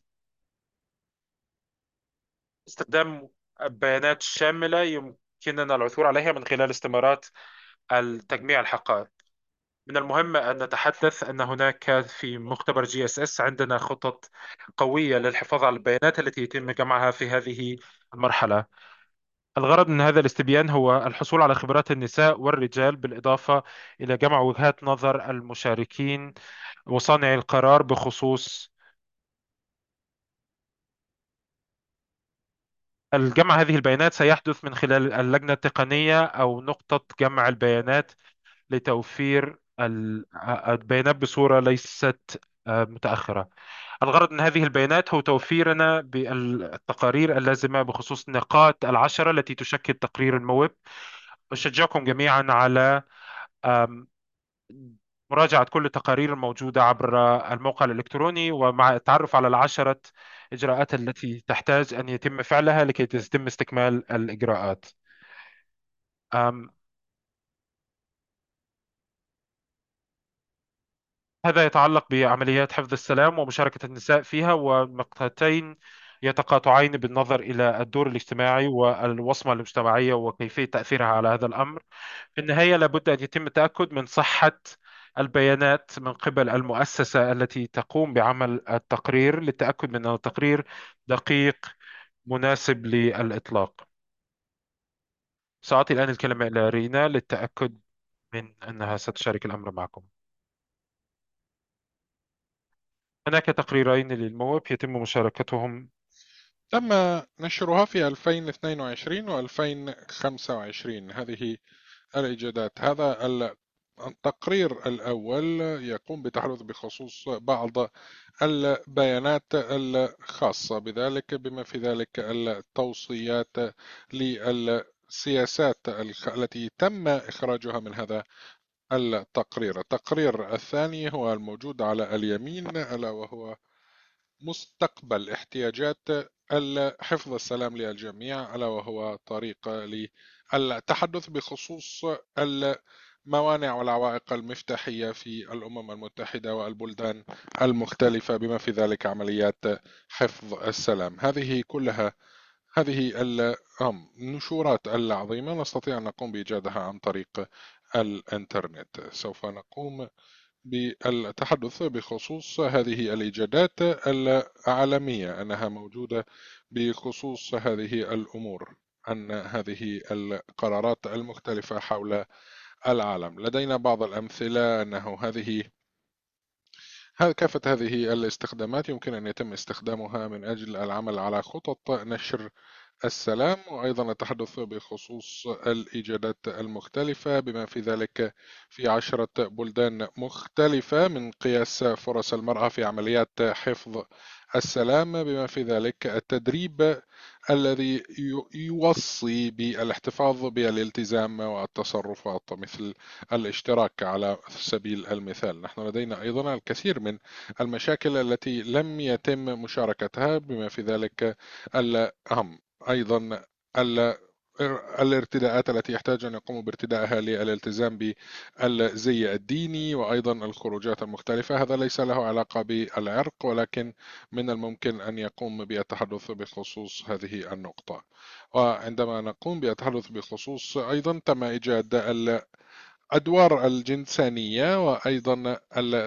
استخدام بيانات شاملة يمكننا العثور عليها من خلال استمارات التجميع الحقائق. من المهم أن نتحدث أن هناك في مختبر GSS عندنا خطط قوية للحفاظ على البيانات التي يتم جمعها في هذه المرحلة. الغرض من هذا الاستبيان هو الحصول على خبرات النساء والرجال، بالإضافة إلى جمع وجهات نظر المشاركين وصانعي القرار بخصوص الجمع. هذه البيانات سيحدث من خلال اللجنة التقنية أو نقطة جمع البيانات لتوفير البيانات بصورة ليست متأخرة. الغرض من هذه البيانات هو توفيرنا بالتقارير اللازمة بخصوص النقاط العشرة التي تشكل تقرير الموب. أشجعكم جميعا على آم، مراجعة كل التقارير الموجودة عبر الموقع الإلكتروني، ومع التعرف على العشرة إجراءات التي تحتاج أن يتم فعلها لكي يتم استكمال الإجراءات. آم، هذا يتعلق بعمليات حفظ السلام ومشاركة النساء فيها، ومقطعين يتقاطعين بالنظر إلى الدور الاجتماعي والوصمة المجتمعية وكيفية تأثيرها على هذا الأمر. في النهاية لابد أن يتم التأكد من صحة البيانات من قبل المؤسسة التي تقوم بعمل التقرير، للتأكد من أن التقرير دقيق مناسب للإطلاق. سأعطي الآن الكلمة إلى رينا للتأكد من أنها ستشارك الأمر معكم. هناك تقريرين للموب يتم مشاركتهم. تم نشرها في 2022 و 2025. هذه الإيجادات. هذا التقرير الأول يقوم بتحدث بخصوص بعض البيانات الخاصة بذلك، بما في ذلك التوصيات للسياسات التي تم إخراجها من هذا التقرير. التقرير الثاني هو الموجود على اليمين، ألا وهو مستقبل احتياجات حفظ السلام للجميع، ألا وهو طريقة للتحدث بخصوص الموانع والعوائق المفتاحية في الأمم المتحدة والبلدان المختلفة، بما في ذلك عمليات حفظ السلام. هذه كلها، هذه النشورات العظيمة نستطيع أن نقوم بإيجادها عن طريق الإنترنت. سوف نقوم بالتحدث بخصوص هذه الإيجادات العالمية، أنها موجودة بخصوص هذه الأمور، أن هذه القرارات المختلفة حول العالم. لدينا بعض الأمثلة أنه كافة هذه الاستخدامات يمكن أن يتم استخدامها من أجل العمل على خطط نشر السلام، وأيضا التحدث بخصوص الإيجادات المختلفة، بما في ذلك في 10 بلدان مختلفة، من قياس فرص المرأة في عمليات حفظ السلام، بما في ذلك التدريب الذي يوصي بالاحتفاظ بالالتزام والتصرفات، مثل الاشتراك على سبيل المثال. نحن لدينا أيضا الكثير من المشاكل التي لم يتم مشاركتها، بما في ذلك الأهم أيضا الارتداءات التي يحتاج أن يقوموا بارتدائها للالتزام بالزي الديني، وأيضا الخروجات المختلفة. هذا ليس له علاقة بالعرق، ولكن من الممكن أن يقوم بالتحدث بخصوص هذه النقطة. وعندما نقوم بالتحدث بخصوص، أيضا تم إيجاد الأدوار الجنسانية، وأيضا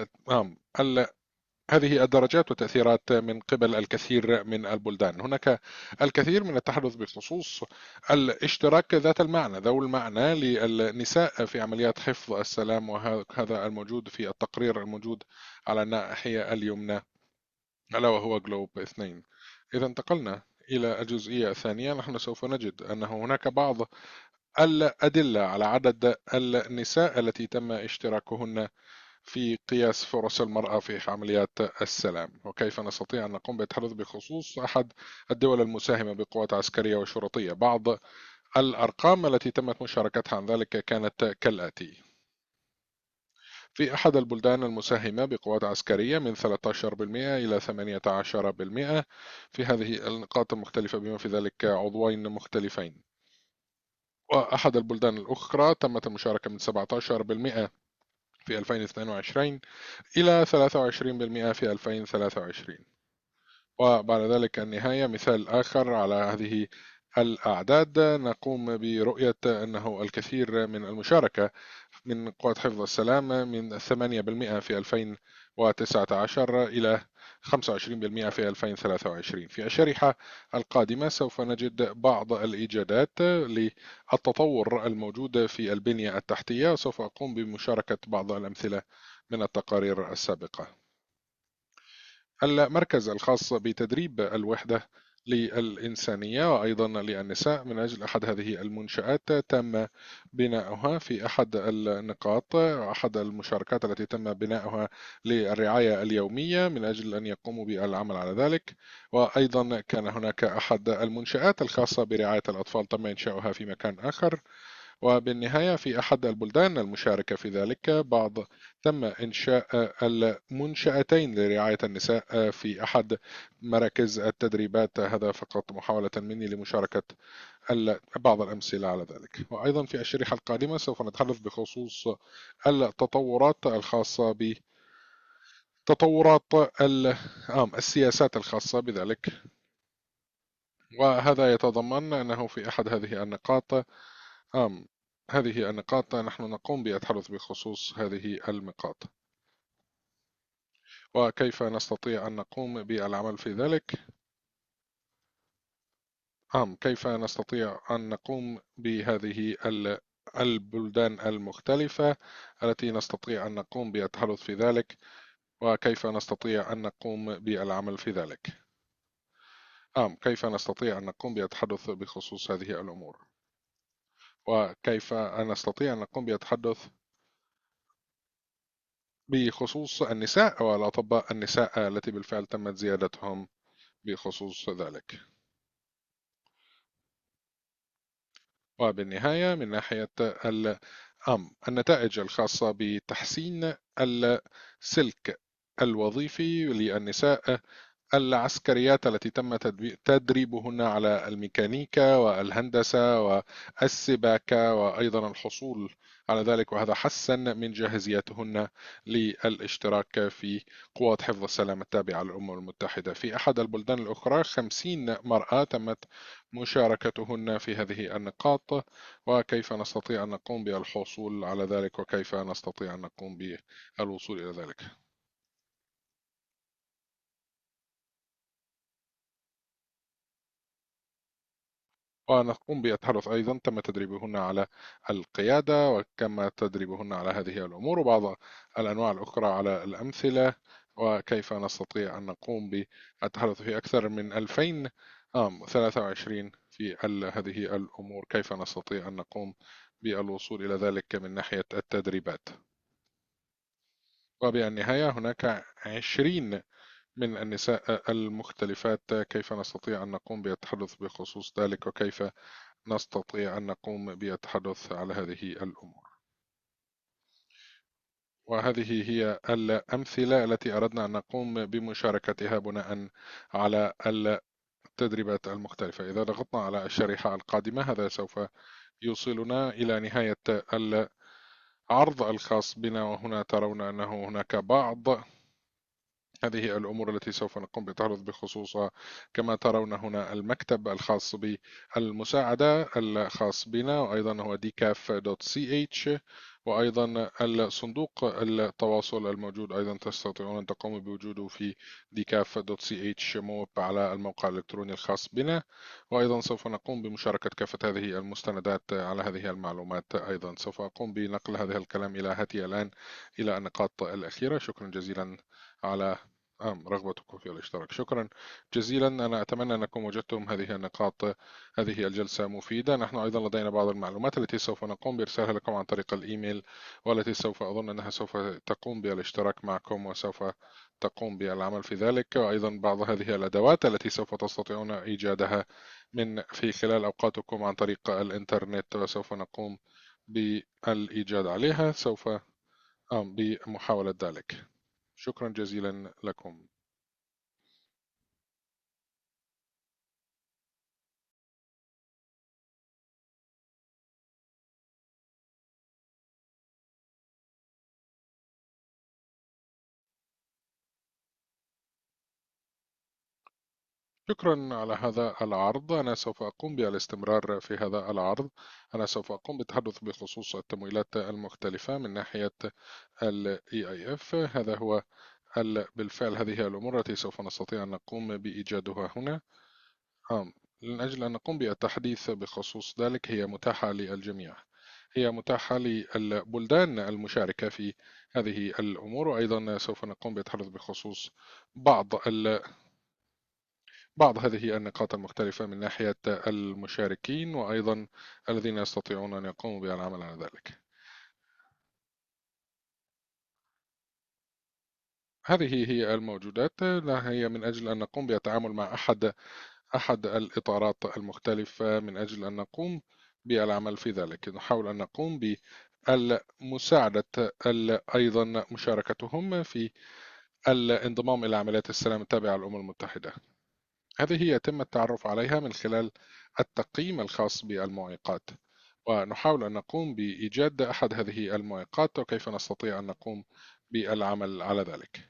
هذه الدرجات والتأثيرات من قبل الكثير من البلدان. هناك الكثير من التحدث بخصوص الاشتراك ذات المعنى، ذو المعنى للنساء في عمليات حفظ السلام، وهذا الموجود في التقرير الموجود على الناحية اليمنى، ألا وهو جلوب 2. إذا انتقلنا إلى الجزئية الثانية، نحن سوف نجد أن هناك بعض الأدلة على عدد النساء التي تم اشتراكهن في قياس فرص المرأة في عمليات السلام، وكيف نستطيع أن نقوم بالتحدث بخصوص أحد الدول المساهمة بقوات عسكرية وشرطية. بعض الأرقام التي تمت مشاركتها عن ذلك كانت كالآتي: في أحد البلدان المساهمة بقوات عسكرية من 13% إلى 18% في هذه النقاط المختلفة، بما في ذلك عضوين مختلفين. وأحد البلدان الأخرى تمت المشاركة من 17% في 2022 إلى 23% في 2023. وبعد ذلك النهاية مثال آخر على هذه الأعداد، نقوم برؤية أنه الكثير من المشاركة من قوات حفظ السلام من 8% في 2019 إلى 25% في 2023. في الشريحة القادمة سوف نجد بعض الإيجادات للتطور الموجود في البنية التحتية، وسوف أقوم بمشاركة بعض الأمثلة من التقارير السابقة. المركز الخاص بتدريب الوحدة للإنسانية وأيضا للنساء من أجل أحد هذه المنشآت تم بناؤها في أحد النقاط، أحد المشاركات التي تم بناؤها للرعاية اليومية من أجل أن يقوموا بالعمل على ذلك. وأيضا كان هناك أحد المنشآت الخاصة برعاية الأطفال تم إنشاؤها في مكان آخر. وبالنهاية في أحد البلدان المشاركة في ذلك تم إنشاء المنشأتين لرعاية النساء في أحد مراكز التدريبات. هذا فقط محاولة مني لمشاركة بعض الأمثلة على ذلك. وأيضا في الشريحة القادمة سوف نتحدث بخصوص التطورات الخاصة بتطورات السياسات الخاصة بذلك. وهذا يتضمن أنه في أحد هذه النقاط آم هذه النقاط نحن نقوم بالتحدث بخصوص هذه النقاط، وكيف نستطيع أن نقوم بالعمل في ذلك. كيف نستطيع أن نقوم بهذه البلدان المختلفة التي نستطيع أن نقوم بالتحدث في ذلك، وكيف نستطيع أن نقوم بالعمل في ذلك. كيف نستطيع أن نقوم بالتحدث بخصوص هذه الأمور، وكيف نستطيع أن نقوم بالتحدث بخصوص النساء والأطباء النساء التي بالفعل تمت زيادتهم بخصوص ذلك. وبالنهاية من ناحية النتائج الخاصة بتحسين السلك الوظيفي للنساء العسكريات التي تم تدريبهن على الميكانيكا والهندسة والسباكة وأيضا الحصول على ذلك، وهذا حسن من جاهزيتهن للاشتراك في قوات حفظ السلام التابعة للأمم المتحدة. في أحد البلدان الأخرى 50 مرأة تمت مشاركتهن في هذه النقاط، وكيف نستطيع أن نقوم بالحصول على ذلك وكيف نستطيع أن نقوم بالوصول إلى ذلك. ونقوم بالتحدث أيضا تم تدريبهن على القيادة، وكما تدريبهن على هذه الأمور، وبعض الأنواع الأخرى على الأمثلة، وكيف نستطيع أن نقوم بالتحدث في أكثر من 2023 في هذه الأمور، كيف نستطيع أن نقوم بالوصول إلى ذلك من ناحية التدريبات. وبالنهاية هناك 20 من النساء المختلفات، كيف نستطيع أن نقوم بالتحدث بخصوص ذلك وكيف نستطيع أن نقوم بالتحدث على هذه الأمور. وهذه هي الأمثلة التي أردنا أن نقوم بمشاركتها بناء على التدريبات المختلفة. إذا ضغطنا على الشريحة القادمة هذا سوف يوصلنا إلى نهاية العرض الخاص بنا، وهنا ترون أنه هناك بعض هذه الأمور التي سوف نقوم بالتعرض بخصوصها. كما ترون هنا المكتب الخاص بالمساعدة الخاص بنا، وأيضا هو decaf.ch، وأيضا الصندوق التواصل الموجود أيضا تستطيعون أن تقوموا بوجوده في decaf.ch موقع على الموقع الإلكتروني الخاص بنا. وأيضا سوف نقوم بمشاركة كافة هذه المستندات على هذه المعلومات. أيضا سوف أقوم بنقل هذا الكلام إلى هاتي الآن إلى النقاط الأخيرة. شكرا جزيلا على رغبتكم في الاشتراك. شكرا جزيلا. أنا أتمنى أنكم وجدتم هذه النقاط، هذه الجلسة مفيدة. نحن أيضا لدينا بعض المعلومات التي سوف نقوم بإرسالها لكم عن طريق الإيميل، والتي سوف أظن أنها سوف تقوم بالاشتراك معكم وسوف تقوم بالعمل في ذلك، وأيضا بعض هذه الأدوات التي سوف تستطيعون إيجادها في خلال أوقاتكم عن طريق الإنترنت، وسوف نقوم بالإيجاد عليها، سوف بمحاولة ذلك. شكرا جزيلا لكم. شكرا على هذا العرض. أنا سوف أقوم بالاستمرار في هذا العرض. أنا سوف أقوم بالتحدث بخصوص التمويلات المختلفة من ناحية ال EIF. هذا هو بالفعل هذه الأمور التي سوف نستطيع أن نقوم بإيجادها هنا. من أجل أن نقوم بالتحديث بخصوص ذلك، هي متاحة للجميع، هي متاحة للبلدان المشاركة في هذه الأمور. وأيضا سوف نقوم بالتحدث بخصوص بعض بعض هذه النقاط المختلفة من ناحية المشاركين، وأيضا الذين يستطيعون أن يقوموا بالعمل على ذلك. هذه هي الموجودات. هي من أجل أن نقوم بالتعامل مع أحد الإطارات المختلفة، من أجل أن نقوم بالعمل في ذلك. نحاول أن نقوم بمساعدة أيضا مشاركتهم في الانضمام إلى عمليات السلام التابعة للأمم المتحدة. هذه يتم التعرف عليها من خلال التقييم الخاص بالمعيقات، ونحاول أن نقوم بإيجاد أحد هذه المعيقات وكيف نستطيع أن نقوم بالعمل على ذلك.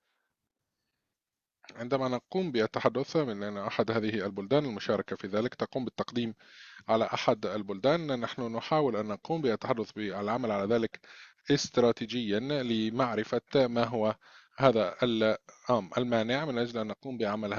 عندما نقوم بالتحدث من أن أحد هذه البلدان المشاركة في ذلك تقوم بالتقديم على أحد البلدان، نحن نحاول أن نقوم بالتحدث بالعمل على ذلك استراتيجيا لمعرفة ما هو هذا المانع، من أجل أن نقوم بعمل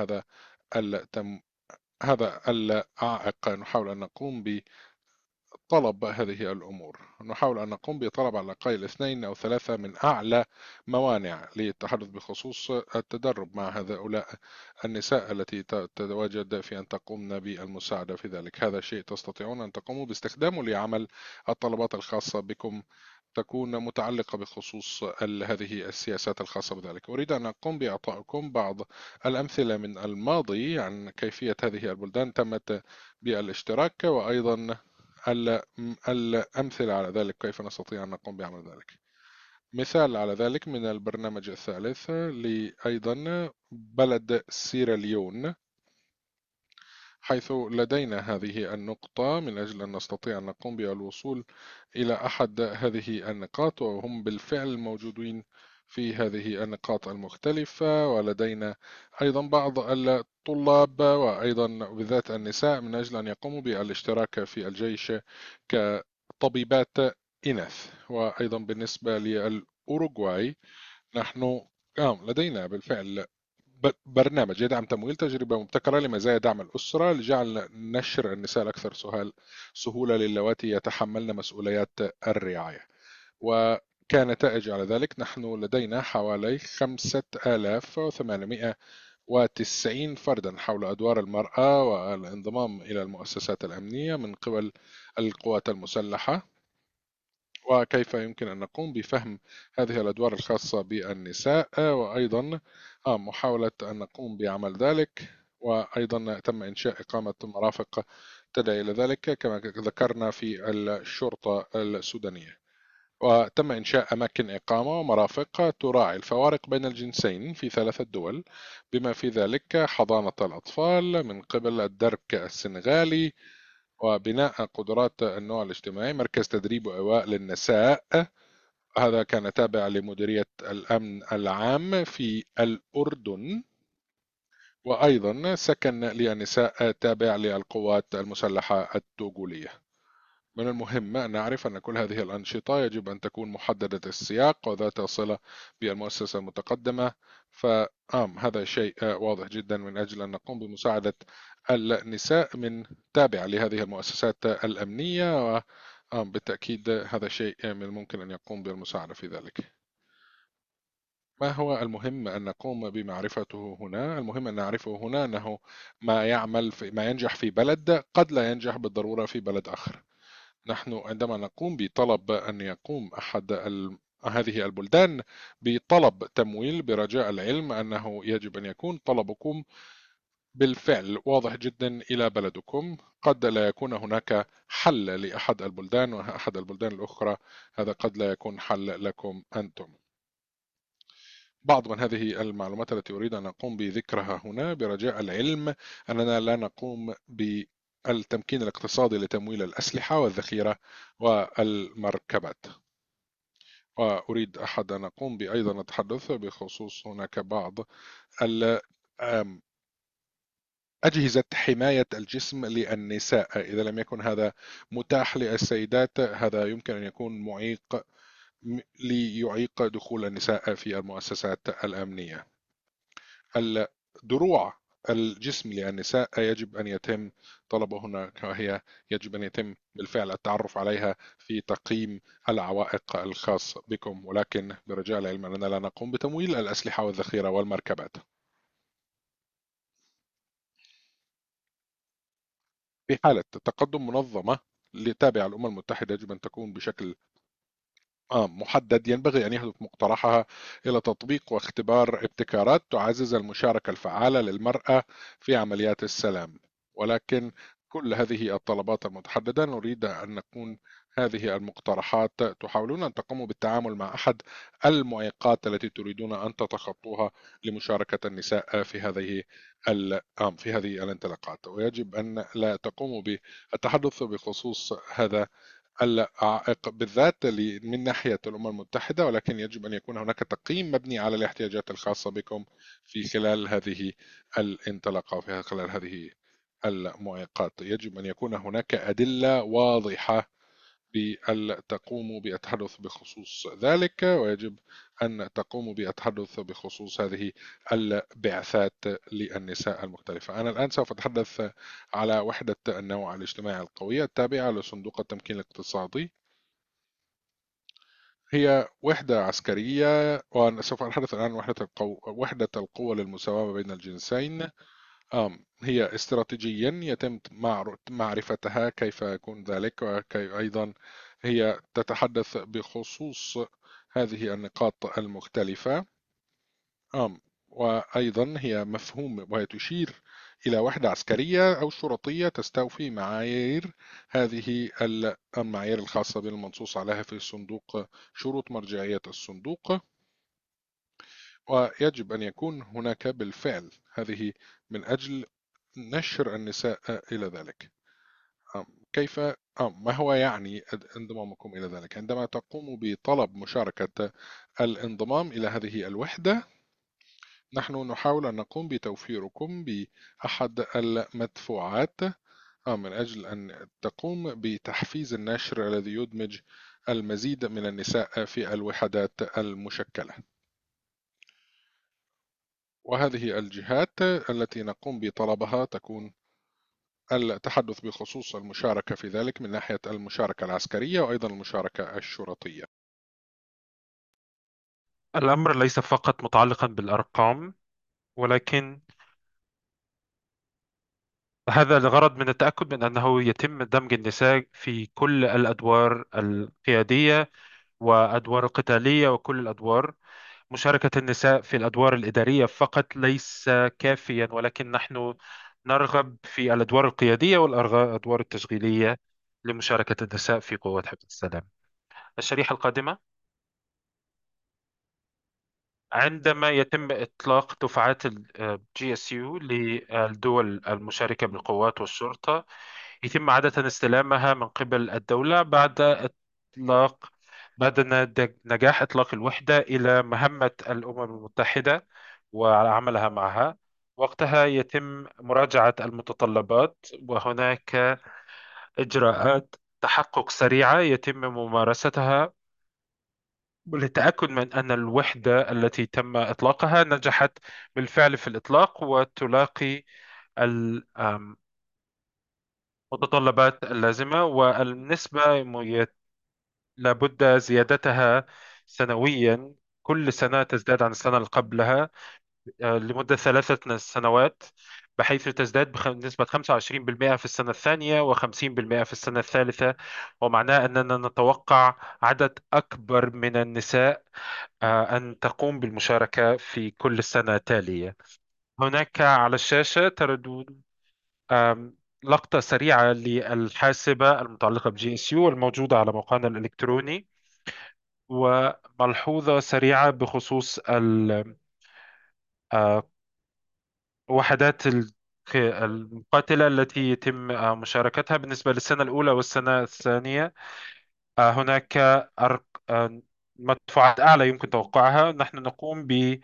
هذا العائق. نحاول أن نقوم بطلب هذه الأمور، نحاول أن نقوم بطلب على الأقل 2 أو 3 من أعلى موانع للتحدث بخصوص التدرب مع هؤلاء النساء التي تتواجد في أن تقومن بالمساعدة في ذلك. هذا شيء تستطيعون أن تقوموا باستخدامه لعمل الطلبات الخاصة بكم، تكون متعلقة بخصوص هذه السياسات الخاصة بذلك. أريد أن أقوم بإعطائكم بعض الأمثلة من الماضي عن كيفية هذه البلدان تمت بالاشتراك، وأيضا الأمثلة على ذلك كيف نستطيع أن نقوم بعمل ذلك. مثال على ذلك من البرنامج الثالث أيضا بلد سيراليون، حيث لدينا هذه النقطة من أجل أن نستطيع أن نقوم بالوصول إلى أحد هذه النقاط، وهم بالفعل موجودين في هذه النقاط المختلفة. ولدينا أيضا بعض الطلاب وأيضا بالذات النساء من أجل أن يقوموا بالاشتراك في الجيش كطبيبات إناث. وأيضا بالنسبة للأوروغواي، نحن لدينا بالفعل برنامج يدعم تمويل تجربة مبتكرة لمزايا دعم الأسرة لجعل نشر النساء الأكثر سهولة للواتي يتحملن مسؤوليات الرعاية. وكنتائج على ذلك، نحن لدينا حوالي 5890 فردا حول أدوار المرأة والانضمام إلى المؤسسات الأمنية من قبل القوات المسلحة، وكيف يمكن أن نقوم بفهم هذه الأدوار الخاصة بالنساء، وأيضا محاولة أن نقوم بعمل ذلك. وأيضا تم إنشاء إقامة مرافق تدعي إلى ذلك كما ذكرنا في الشرطة السودانية. وتم إنشاء أماكن إقامة ومرافق تراعي الفوارق بين الجنسين في 3 دول، بما في ذلك حضانة الأطفال من قبل الدرك السنغالي، وبناء قدرات النوع الاجتماعي، مركز تدريب وإيواء للنساء، هذا كان تابع لمديرية الأمن العام في الأردن، وأيضا سكن للنساء تابع للقوات المسلحة التوغولية. من المهم أن نعرف أن كل هذه الأنشطة يجب أن تكون محددة السياق وذات صلة بالمؤسسة المتقدمة. هذا شيء واضح جدا من أجل أن نقوم بمساعدة النساء من تابع لهذه المؤسسات الأمنية، وبالتأكيد هذا شيء من الممكن أن يقوم بالمساعدة في ذلك. ما هو المهم أن نقوم بمعرفته هنا؟ المهم أن نعرفه هنا أنه ما ينجح في بلد قد لا ينجح بالضرورة في بلد آخر. نحن عندما نقوم بطلب أن يقوم هذه البلدان بطلب تمويل برجاء العلم أنه يجب أن يكون طلبكم بالفعل واضح جدا إلى بلدكم. قد لا يكون هناك حل لأحد البلدان، وأحد البلدان الأخرى هذا قد لا يكون حل لكم أنتم. بعض من هذه المعلومات التي أريد أن أقوم بذكرها هنا برجاء العلم أننا لا نقوم بالتمكين الاقتصادي لتمويل الأسلحة والذخيرة والمركبات. وأريد أحد أن أقوم بأيضا التحدث بخصوص هناك بعض ال- آم، أجهزة حماية الجسم للنساء. إذا لم يكن هذا متاح للسيدات هذا يمكن أن يكون ليعيق دخول النساء في المؤسسات الأمنية. الدروع الجسم للنساء يجب أن يتم طلبه هنا، وهي يجب أن يتم بالفعل التعرف عليها في تقييم العوائق الخاص بكم، ولكن برجاء العلم أننا لا نقوم بتمويل الأسلحة والذخيرة والمركبات. في حالة تقدم منظمة لتابع الأمم المتحدة يجب أن تكون بشكل محدد. ينبغي أن يهدف مقترحها إلى تطبيق واختبار ابتكارات تعزز المشاركة الفعالة للمرأة في عمليات السلام. ولكن كل هذه الطلبات المتحددة نريد أن نكون هذه المقترحات تحاولون أن تقوموا بالتعامل مع أحد المعيقات التي تريدون أن تتخطوها لمشاركة النساء في في هذه الانطلاقات. ويجب أن لا تقوموا بالتحدث بخصوص هذا العائق بالذات من ناحية الأمم المتحدة، ولكن يجب أن يكون هناك تقييم مبني على الاحتياجات الخاصة بكم في خلال هذه الانطلاقة وفي خلال هذه المعيقات. يجب أن يكون هناك أدلة واضحة بأن تقوموا بالتحدث بخصوص ذلك، ويجب أن تقوموا بالتحدث بخصوص هذه البعثات للنساء المختلفة. أنا الآن سوف أتحدث على وحدة النوع الاجتماعي القوية التابعة لصندوق التمكين الاقتصادي. هي وحدة عسكرية، وأنا سوف أتحدث الآن عن وحدة القوة للمساواة بين الجنسين. هي استراتيجيا يتم معرفتها كيف يكون ذلك، وكي أيضا هي تتحدث بخصوص هذه النقاط المختلفة. وأيضا هي مفهوم، وهي تشير إلى وحدة عسكرية أو شرطية تستوفي معايير هذه المعايير الخاصة بالمنصوص عليها في الصندوق، شروط مرجعية الصندوق. ويجب أن يكون هناك بالفعل هذه من أجل نشر النساء إلى ذلك. كيف ما هو يعني انضمامكم إلى ذلك؟ عندما تقوم بطلب مشاركة الانضمام إلى هذه الوحدة نحن نحاول أن نقوم بتوفيركم بأحد المدفوعات من أجل أن تقوم بتحفيز النشر الذي يدمج المزيد من النساء في الوحدات المشكلة. وهذه الجهات التي نقوم بطلبها تكون التحدث بخصوص المشاركة في ذلك من ناحية المشاركة العسكرية وأيضا المشاركة الشرطية. الأمر ليس فقط متعلقا بالأرقام، ولكن هذا لغرض من التأكد من أنه يتم دمج النساء في كل الأدوار القيادية وأدوار القتالية وكل الأدوار. مشاركة النساء في الأدوار الإدارية فقط ليس كافيا، ولكن نحن نرغب في الأدوار القيادية والأدوار التشغيلية لمشاركة النساء في قوات حفظ السلام. الشريحة القادمة: عندما يتم إطلاق دفعات GSU للدول المشاركة بالقوات والشرطة، يتم عادة استلامها من قبل الدولة بعد نجاح إطلاق الوحدة إلى مهمة الأمم المتحدة وعملها معها. وقتها يتم مراجعة المتطلبات، وهناك إجراءات تحقق سريعة يتم ممارستها للتأكد من أن الوحدة التي تم إطلاقها نجحت بالفعل في الإطلاق وتلاقي المتطلبات اللازمة. والنسبة لابد زيادتها سنويا كل سنة تزداد عن السنة اللي قبلها لمدة 3 سنوات، بحيث تزداد بنسبة 25% في السنة الثانية و50% في السنة الثالثة. ومعناه أننا نتوقع عدد أكبر من النساء أن تقوم بالمشاركة في كل سنة تالية. هناك على الشاشة تردد لقطة سريعة للحاسبة المتعلقة بجي اس يو الموجودة على موقعنا الإلكتروني، وملحوظة سريعة بخصوص آه، وحدات المقاتلة التي يتم مشاركتها بالنسبة للسنة الأولى والسنة الثانية. هناك مدفوعات أعلى يمكن توقعها. نحن نقوم ب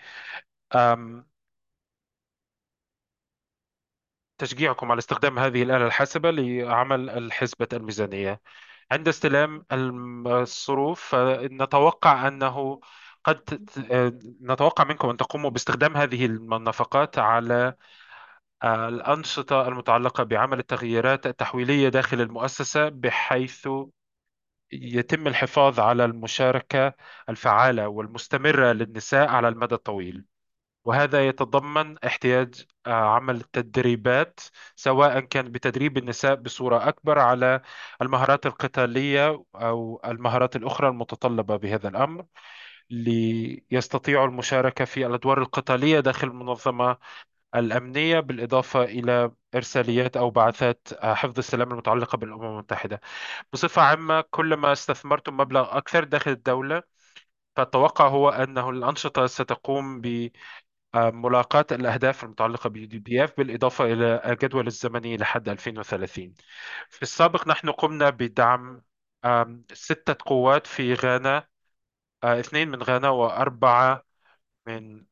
تشجيعكم على استخدام هذه الآلة الحاسبة لعمل الحسبة الميزانية. عند استلام الصروف نتوقع أنه نتوقع منكم أن تقوموا باستخدام هذه النفقات على الأنشطة المتعلقة بعمل التغييرات التحويلية داخل المؤسسة، بحيث يتم الحفاظ على المشاركة الفعالة والمستمرة للنساء على المدى الطويل. وهذا يتضمن احتياج عمل التدريبات، سواء كان بتدريب النساء بصورة أكبر على المهارات القتالية أو المهارات الأخرى المتطلبة بهذا الأمر، ليستطيعوا المشاركة في الأدوار القتالية داخل المنظمة الأمنية، بالإضافة إلى إرساليات أو بعثات حفظ السلام المتعلقة بالأمم المتحدة. بصفة عامة، كلما استثمرتم مبلغ أكثر داخل الدولة، فالتوقع هو أنه الأنشطة ستقوم بملاقاة الأهداف المتعلقة بالدي دي اف، بالإضافة إلى الجدول الزمني لحد 2030. في السابق نحن قمنا بدعم 6 قوات في غانا، 2 من غانا و4 من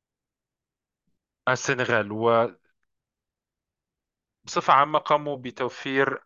السنغال. بصفة عامة قاموا بتوفير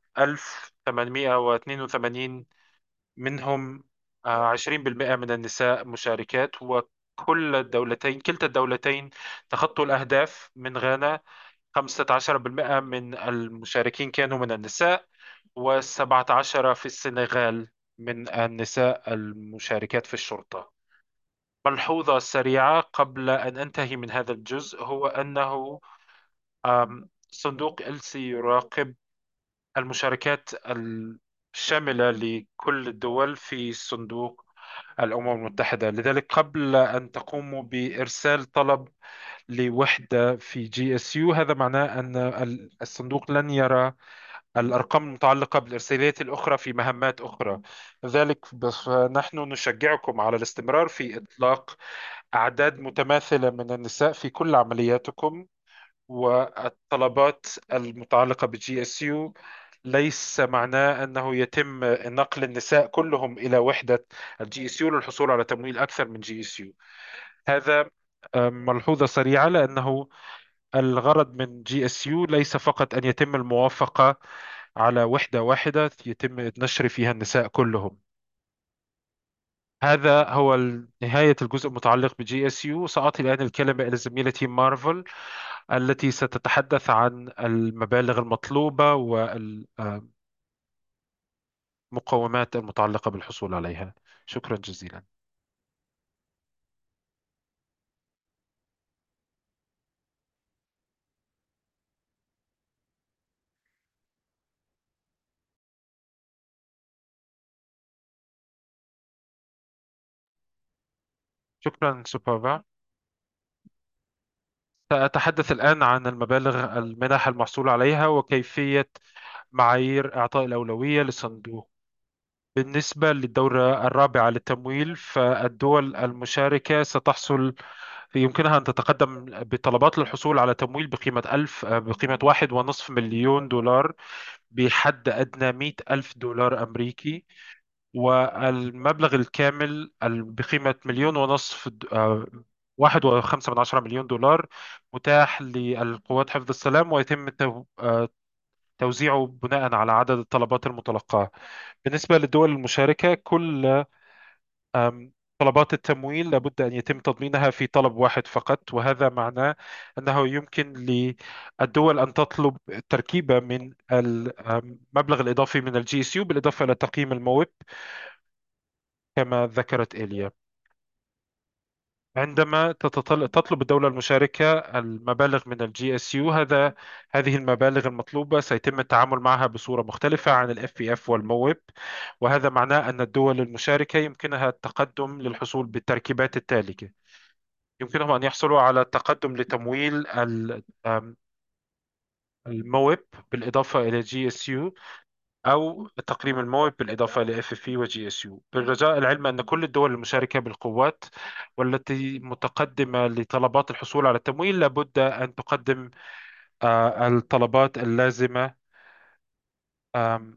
1882 منهم 20% من النساء مشاركات. وكل الدولتين كلتا الدولتين تخطوا الأهداف. من غانا 15% من المشاركين كانوا من النساء، و17 في السنغال من النساء المشاركات في الشرطة. ملحوظة سريعة قبل أن أنتهي من هذا الجزء هو أنه صندوق إلسي يراقب المشاركات الشاملة لكل الدول في صندوق الأمم المتحدة. لذلك قبل أن تقوموا بإرسال طلب لوحدة في جي اس يو، هذا معناه أن الصندوق لن يرى الأرقام المتعلقة بالإرساليات الأخرى في مهمات أخرى. لذلك نحن نشجعكم على الاستمرار في إطلاق أعداد متماثلة من النساء في كل عملياتكم. والطلبات المتعلقة بالجي اس يو ليس معناه أنه يتم نقل النساء كلهم إلى وحدة الجي اس يو للحصول على تمويل أكثر من جي اس يو. هذا ملحوظة سريعة، لأنه الغرض من جي اس يو ليس فقط أن يتم الموافقة على وحدة واحدة يتم نشر فيها النساء كلهم. هذا هو نهاية الجزء المتعلق بجي اس يو. سأعطي الآن الكلمة إلى زميلتي مارفل، التي ستتحدث عن المبالغ المطلوبة والمقومات المتعلقة بالحصول عليها. شكرا جزيلا. شكرا سوبافا. سأتحدث الآن عن المبالغ المنح المحصول عليها وكيفية معايير إعطاء الأولوية للصندوق. بالنسبة للدورة الرابعة للتمويل، فالدول المشاركة ستحصل يمكنها أن تتقدم بطلبات للحصول على تمويل بقيمة 1.5 مليون دولار، بحد أدنى 100 ألف دولار أمريكي. والمبلغ الكامل بقيمة 1.5 مليون 1.5 مليون دولار متاح للقوات حفظ السلام، ويتم توزيعه بناء على عدد الطلبات المتلقاة. بالنسبة للدول المشاركة، كل طلبات التمويل لابد أن يتم تضمينها في طلب واحد فقط. وهذا معناه أنه يمكن للدول أن تطلب تركيبة من المبلغ الإضافي من الجي اس يو، بالإضافة إلى تقييم الموب كما ذكرت إيليا. عندما تطلب الدولة المشاركة المبالغ من الجي اس يو، هذه المبالغ المطلوبة سيتم التعامل معها بصورة مختلفة عن الاف بي اف والموب. وهذا معناه أن الدول المشاركة يمكنها التقدم للحصول بالتركيبات التالية: يمكنهم أن يحصلوا على التقدم لتمويل الموب بالإضافة إلى جي اس يو، أو تقديم المواد بالإضافة ل FFE و GSU، بالرجاء العلم أن كل الدول المشاركة بالقوات والتي متقدمة لطلبات الحصول على التمويل لابد أن تقدم الطلبات اللازمة آم،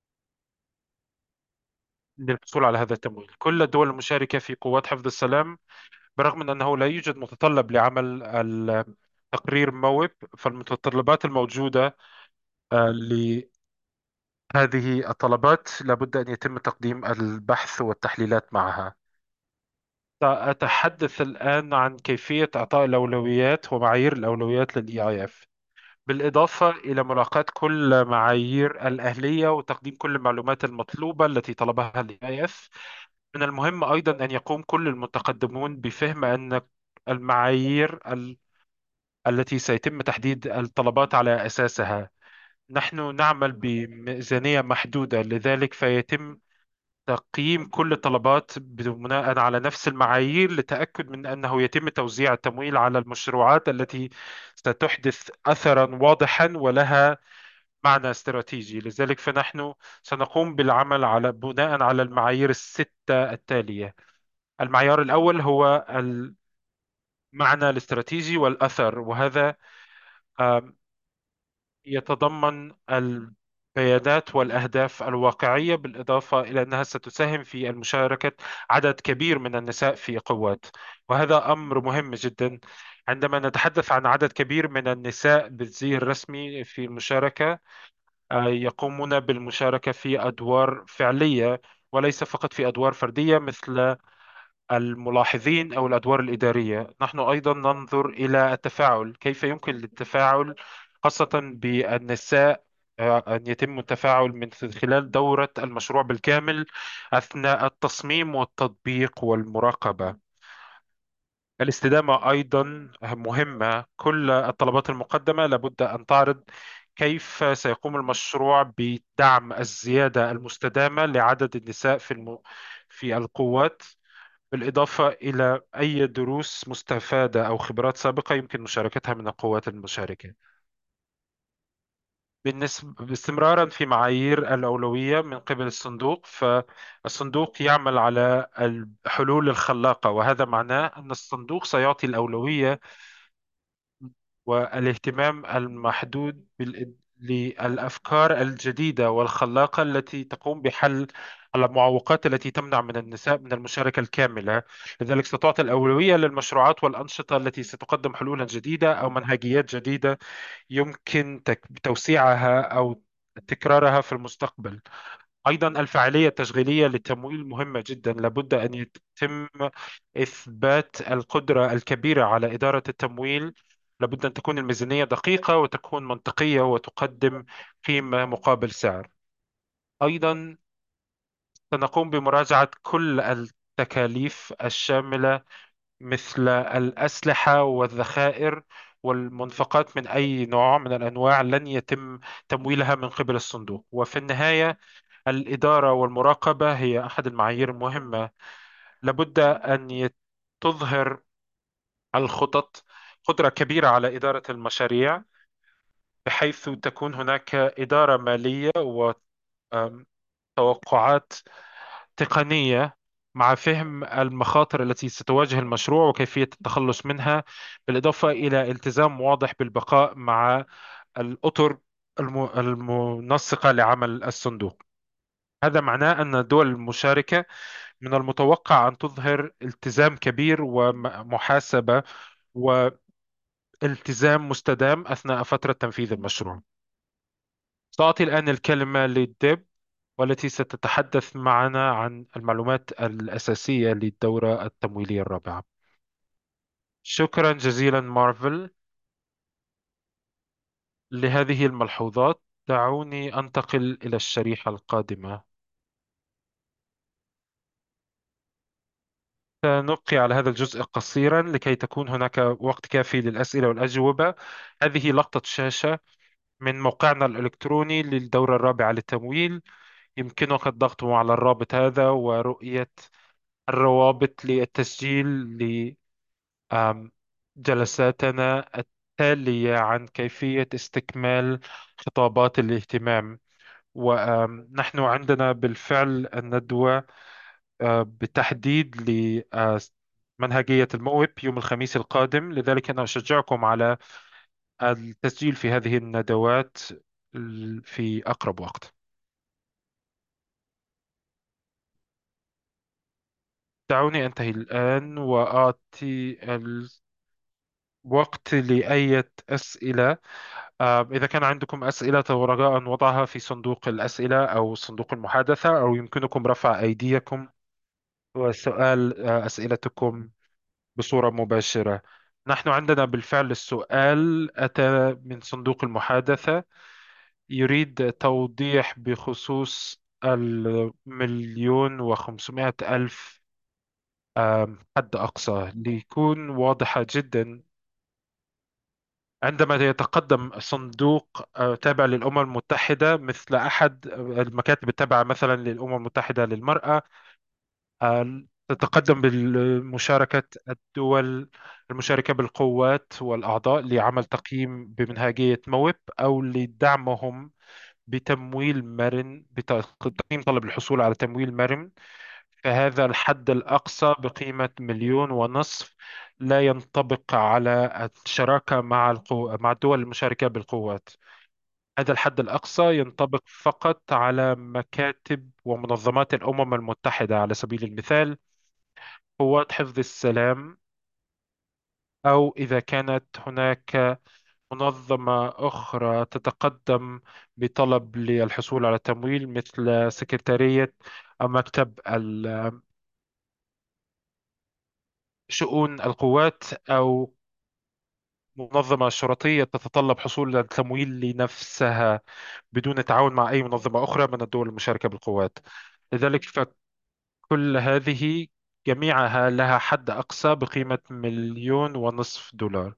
للحصول على هذا التمويل. كل الدول المشاركة في قوات حفظ السلام، برغم من أنه لا يوجد متطلب لعمل تقرير موب، فالمتطلبات الموجودة لهذه الطلبات لابد أن يتم تقديم البحث والتحليلات معها. سأتحدث الآن عن كيفية إعطاء الأولويات ومعايير الأولويات لل EIF، بالإضافة إلى ملاقاة كل معايير الأهلية وتقديم كل المعلومات المطلوبة التي طلبها ال EIF. من المهم أيضا أن يقوم كل المتقدمون بفهم أن المعايير التي سيتم تحديد الطلبات على أساسها. نحن نعمل بميزانية محدودة، لذلك فيتم تقييم كل الطلبات بناء على نفس المعايير للتأكد من أنه يتم توزيع التمويل على المشروعات التي ستحدث أثرا واضحا ولها معنى استراتيجي. لذلك فنحن سنقوم بالعمل على بناء على المعايير الستة التالية. المعيار الأول هو المعنى الاستراتيجي والأثر، وهذا يتضمن البيانات والأهداف الواقعية، بالإضافة إلى أنها ستساهم في المشاركة عدد كبير من النساء في قوات. وهذا أمر مهم جدا. عندما نتحدث عن عدد كبير من النساء بالزي الرسمي في المشاركة، يقومون بالمشاركة في أدوار فعلية وليس فقط في أدوار فردية مثل الملاحظين أو الأدوار الإدارية. نحن أيضا ننظر إلى التفاعل، كيف يمكن للتفاعل خاصة بالنساء، أن يتم التفاعل من خلال دورة المشروع بالكامل أثناء التصميم والتطبيق والمراقبة. الاستدامة أيضا مهمة. كل الطلبات المقدمة لابد أن تعرض كيف سيقوم المشروع بدعم الزيادة المستدامة لعدد النساء في القوات، بالإضافة إلى أي دروس مستفادة أو خبرات سابقة يمكن مشاركتها من القوات المشاركة. بالنسبة استمرارا في معايير الأولوية من قبل الصندوق، فالصندوق يعمل على الحلول الخلاقة، وهذا معناه أن الصندوق سيعطي الأولوية والاهتمام المحدود للأفكار الجديدة والخلاقة التي تقوم بحل المعوقات التي تمنع من النساء من المشاركة الكاملة. لذلك ستعطي الأولوية للمشروعات والأنشطة التي ستقدم حلولا جديدة أو منهجيات جديدة يمكن توسيعها أو تكرارها في المستقبل. أيضا الفعالية التشغيلية للتمويل مهمة جدا. لابد أن يتم إثبات القدرة الكبيرة على إدارة التمويل. لابد أن تكون الميزانية دقيقة وتكون منطقية وتقدم قيمة مقابل سعر. أيضا سنقوم بمراجعة كل التكاليف الشاملة مثل الأسلحة والذخائر والمنفقات من أي نوع من الأنواع لن يتم تمويلها من قبل الصندوق. وفي النهاية الإدارة والمراقبة هي أحد المعايير المهمة. لابد أن تظهر الخطط قدرة كبيرة على إدارة المشاريع، بحيث تكون هناك إدارة مالية وتوقعات تقنية مع فهم المخاطر التي ستواجه المشروع وكيفية التخلص منها، بالإضافة إلى التزام واضح بالبقاء مع الأطر المنسقة لعمل الصندوق. هذا معناه أن الدول المشاركة من المتوقع أن تظهر التزام كبير ومحاسبة والتزام مستدام أثناء فترة تنفيذ المشروع. سأعطي الآن الكلمة للديب، والتي ستتحدث معنا عن المعلومات الأساسية للدورة التمويلية الرابعة. شكرا جزيلا مارفل لهذه الملحوظات. دعوني أنتقل إلى الشريحة القادمة. سنبقي على هذا الجزء قصيرا لكي تكون هناك وقت كافي للأسئلة والأجوبة. هذه لقطة شاشة من موقعنا الإلكتروني للدورة الرابعة للتمويل. يمكنك الضغط على الرابط هذا ورؤية الروابط للتسجيل لجلساتنا التالية عن كيفية استكمال خطابات الاهتمام. ونحن عندنا بالفعل الندوة بالتحديد لمنهجية الموهب يوم الخميس القادم. لذلك أنا أشجعكم على التسجيل في هذه الندوات في أقرب وقت. دعوني أنتهي الآن وأعطي الوقت لأية أسئلة. إذا كان عندكم أسئلة ورجاء وضعها في صندوق الأسئلة أو صندوق المحادثة، أو يمكنكم رفع أيديكم وسؤال أسئلتكم بصورة مباشرة. نحن عندنا بالفعل السؤال أتى من صندوق المحادثة، يريد توضيح بخصوص 1,500,000 حد أقصى ليكون واضحة جدا. عندما يتقدم صندوق تابع للأمم المتحدة مثل أحد المكاتب التابعة مثلا للأمم المتحدة للمرأة، تتقدم بمشاركة الدول المشاركة بالقوات والأعضاء لعمل تقييم بمنهجية مويب أو لدعمهم بتمويل مرن، بتقييم طلب الحصول على تمويل مرن. فهذا الحد الأقصى بقيمة 1,500,000 لا ينطبق على الشراكة مع الدول المشاركة بالقوات. هذا الحد الأقصى ينطبق فقط على مكاتب ومنظمات الأمم المتحدة. على سبيل المثال قوات حفظ السلام، أو إذا كانت هناك منظمة أخرى تتقدم بطلب للحصول على تمويل مثل سكرتارية أو مكتب شؤون القوات، أو منظمة شرطية تتطلب حصول على تمويل لنفسها بدون تعاون مع أي منظمة أخرى من الدول المشاركة بالقوات. لذلك فكل هذه جميعها لها حد أقصى بقيمة 1,500,000 دولار.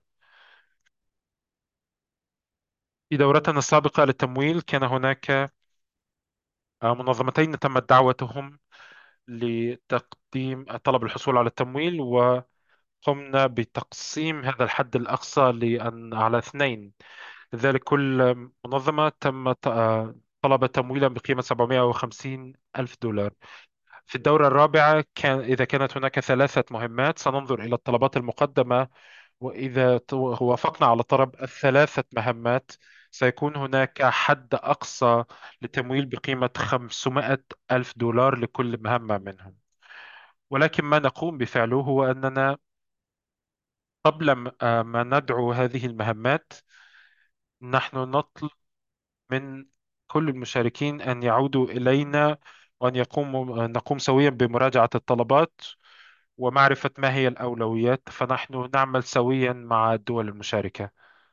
في دورتنا السابقة للتمويل كان هناك منظمتين تمت دعوتهم لتقديم طلب الحصول على التمويل، وقمنا بتقسيم هذا الحد الأقصى على اثنين. لذلك كل منظمة تم طلب تمويلا بقيمة 750 ألف دولار. في الدورة الرابعة إذا كانت هناك ثلاثة مهمات سننظر إلى الطلبات المقدمة، وإذا وافقنا على طلب الثلاثة مهمات سيكون هناك حد أقصى لتمويل بقيمة 500 ألف دولار لكل مهمة منهم. ولكن ما نقوم بفعله هو أننا قبل ما ندعو هذه المهمات، نحن نطلب من كل المشاركين أن يعودوا إلينا وأن نقوم سويا بمراجعة الطلبات ومعرفة ما هي الأولويات، فنحن نعمل سويا مع الدول المشاركة.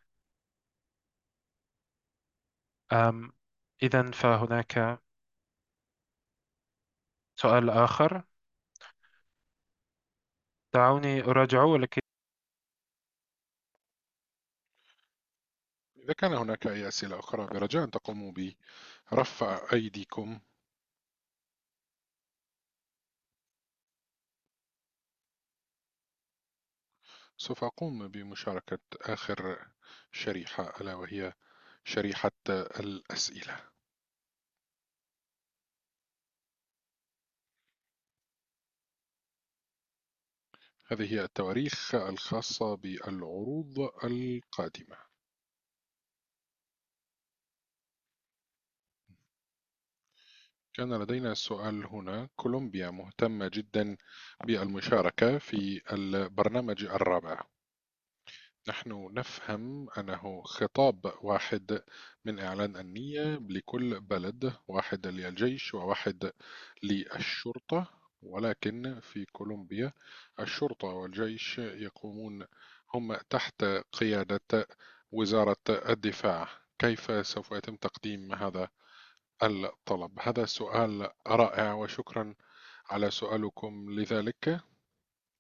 إذا فهناك سؤال آخر. دعوني أراجعه ولكن إذا كان هناك أي أسئلة أخرى برجاء أن تقوموا برفع أيديكم. سوف أقوم بمشاركة آخر شريحة، ألا وهي شريحة الأسئلة. هذه هي التواريخ الخاصة بالعروض القادمة. كان لدينا سؤال هنا: كولومبيا مهتمة جدا بالمشاركة في البرنامج الرابع. نحن نفهم أنه خطاب واحد من إعلان النية لكل بلد، واحد للجيش وواحد للشرطة، ولكن في كولومبيا الشرطة والجيش يقومون هم تحت قيادة وزارة الدفاع. كيف سوف يتم تقديم هذا الطلب؟ هذا سؤال رائع وشكرا على سؤالكم لذلك.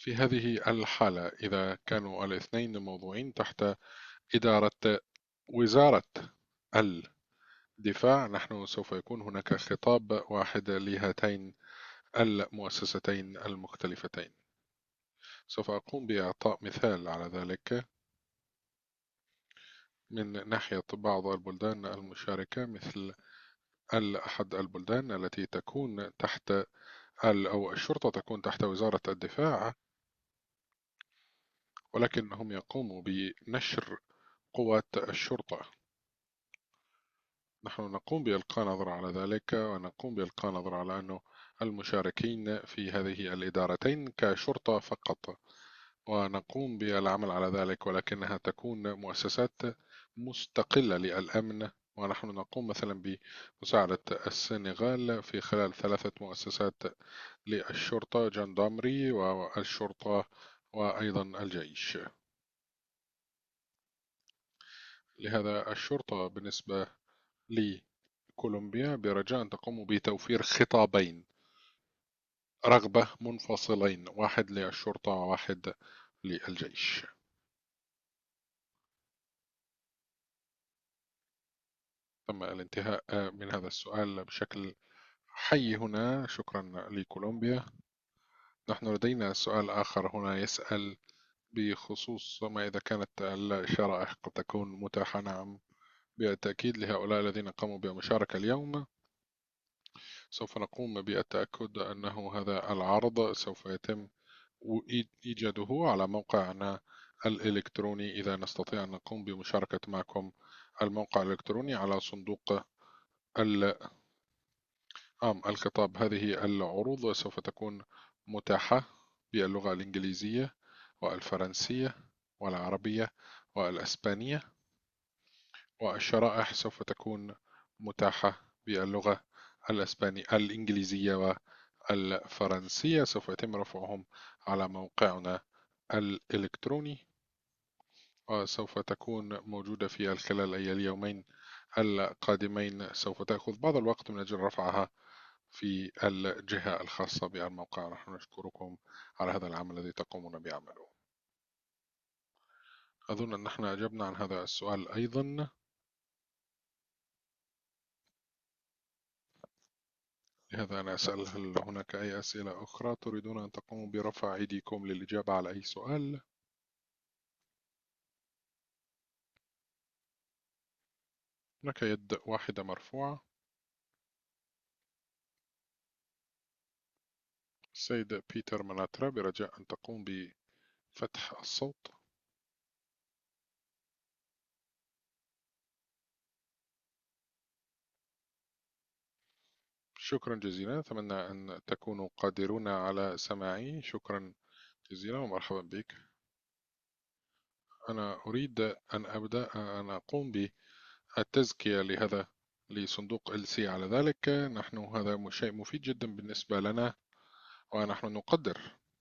في هذه الحالة إذا كانوا الاثنين موضوعين تحت إدارة وزارة الدفاع، نحن سوف يكون هناك خطاب واحد لهاتين المؤسستين المختلفتين. سوف أقوم بإعطاء مثال على ذلك من ناحية بعض البلدان المشاركة، مثل أحد البلدان التي تكون تحت أو الشرطة تكون تحت وزارة الدفاع، ولكنهم يقوموا بنشر قوات الشرطة. نحن نقوم بإلقاء نظرة على ذلك، ونقوم بإلقاء نظرة على أنه المشاركين في هذه الإدارتين كشرطة فقط، ونقوم بالعمل على ذلك، ولكنها تكون مؤسسات مستقلة للأمن. ونحن نقوم مثلا بمساعدة السنغال في خلال 3 مؤسسات للشرطة، جندامري والشرطة وأيضا الجيش. لهذا الشرطة بالنسبة لكولومبيا برجاء أن تقوموا بتوفير خطابين رغبة منفصلين، واحد للشرطة وواحد للجيش. تم الانتهاء من هذا السؤال بشكل حي هنا، شكرا لكولومبيا. نحن لدينا سؤال آخر هنا يسأل بخصوص ما إذا كانت الشرائح قد تكون متاحة. نعم بالتأكيد، لهؤلاء الذين قاموا بالمشاركة اليوم سوف نقوم بالتأكد أنه هذا العرض سوف يتم إيجاده على موقعنا الإلكتروني، إذا نستطيع أن نقوم بمشاركة معكم الموقع الإلكتروني على صندوق الخطاب. هذه العروض سوف تكون متاحة باللغة الإنجليزية والفرنسية والعربية والأسبانية، والشرائح سوف تكون متاحة باللغة الإنجليزية والفرنسية. سوف يتم رفعهم على موقعنا الإلكتروني، وسوف تكون موجودة في خلال اليومين القادمين. سوف تأخذ بعض الوقت من أجل رفعها في الجهة الخاصة بالموقع. نحن نشكركم على هذا العمل الذي تقومون بعمله. أظن أن نحن أجبنا عن هذا السؤال أيضا. لهذا أنا أسأل هل هناك أي أسئلة أخرى تريدون أن تقوموا برفع أيديكم للإجابة على أي سؤال؟ هناك يد واحدة مرفوعة. السيد بيتر مناترا، برجاء أن تقوم بفتح الصوت. شكرا جزيلا، أتمنى أن تكونوا قادرون على سماعي. شكرا جزيلا ومرحبا بك. أنا أريد أن أبدأ أن أقوم بالتزكية لصندوق LC. على ذلك نحن هذا شيء مفيد جدا بالنسبة لنا، ونحن نقدر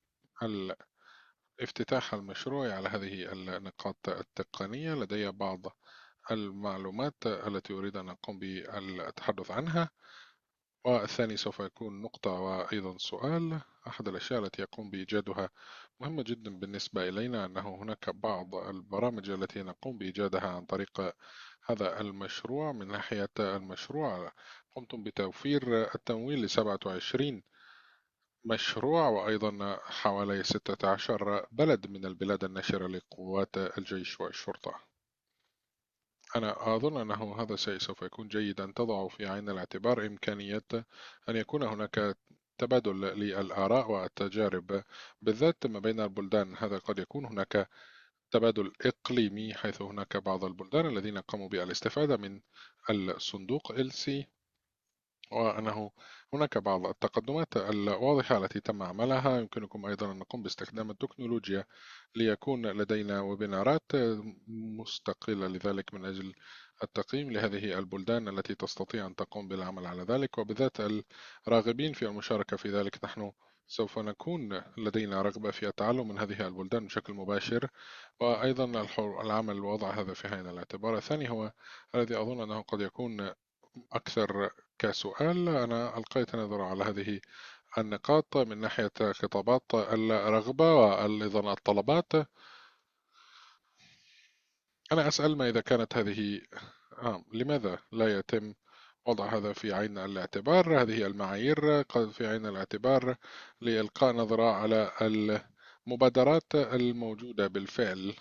افتتاح المشروع على هذه النقاط التقنية. لدي بعض المعلومات التي أريد أن أقوم بالتحدث عنها، والثاني سوف يكون نقطة وأيضا سؤال. أحد الأشياء التي يقوم بإيجادها مهمة جدا بالنسبة إلينا، أنه هناك بعض البرامج التي نقوم بإيجادها عن طريق هذا المشروع. من ناحية المشروع قمتم بتوفير التمويل ل27 مشروع، وأيضا حوالي 16 بلد من البلاد الناشرة لقوات الجيش والشرطة. أنا أظن أنه هذا الشيء سوف يكون جيد أن تضعوا في عين الاعتبار إمكانية أن يكون هناك تبادل للآراء والتجارب، بالذات ما بين البلدان. هذا قد يكون هناك تبادل إقليمي، حيث هناك بعض البلدان الذين قاموا بالاستفادة من الصندوق LC، وأنه هناك بعض التقدمات الواضحة التي تم عملها. يمكنكم أيضا أن نقوم باستخدام التكنولوجيا ليكون لدينا ويبينارات مستقلة لذلك من أجل التقييم لهذه البلدان التي تستطيع أن تقوم بالعمل على ذلك، وبالذات الراغبين في المشاركة في ذلك. نحن سوف نكون لدينا رغبة في التعلم من هذه البلدان بشكل مباشر، وأيضا العمل وضع هذا في عين الاعتبار. الثاني هو الذي أظن أنه قد يكون أكثر كسؤال. أنا ألقيت نظرة على هذه النقاط من ناحية خطابات الرغبة وأيضا الطلبات. أنا أسأل ما إذا كانت هذه لماذا لا يتم وضع هذا في عين الاعتبار؟ هذه المعايير قد في عين الاعتبار لإلقاء نظرة على المبادرات الموجودة بالفعل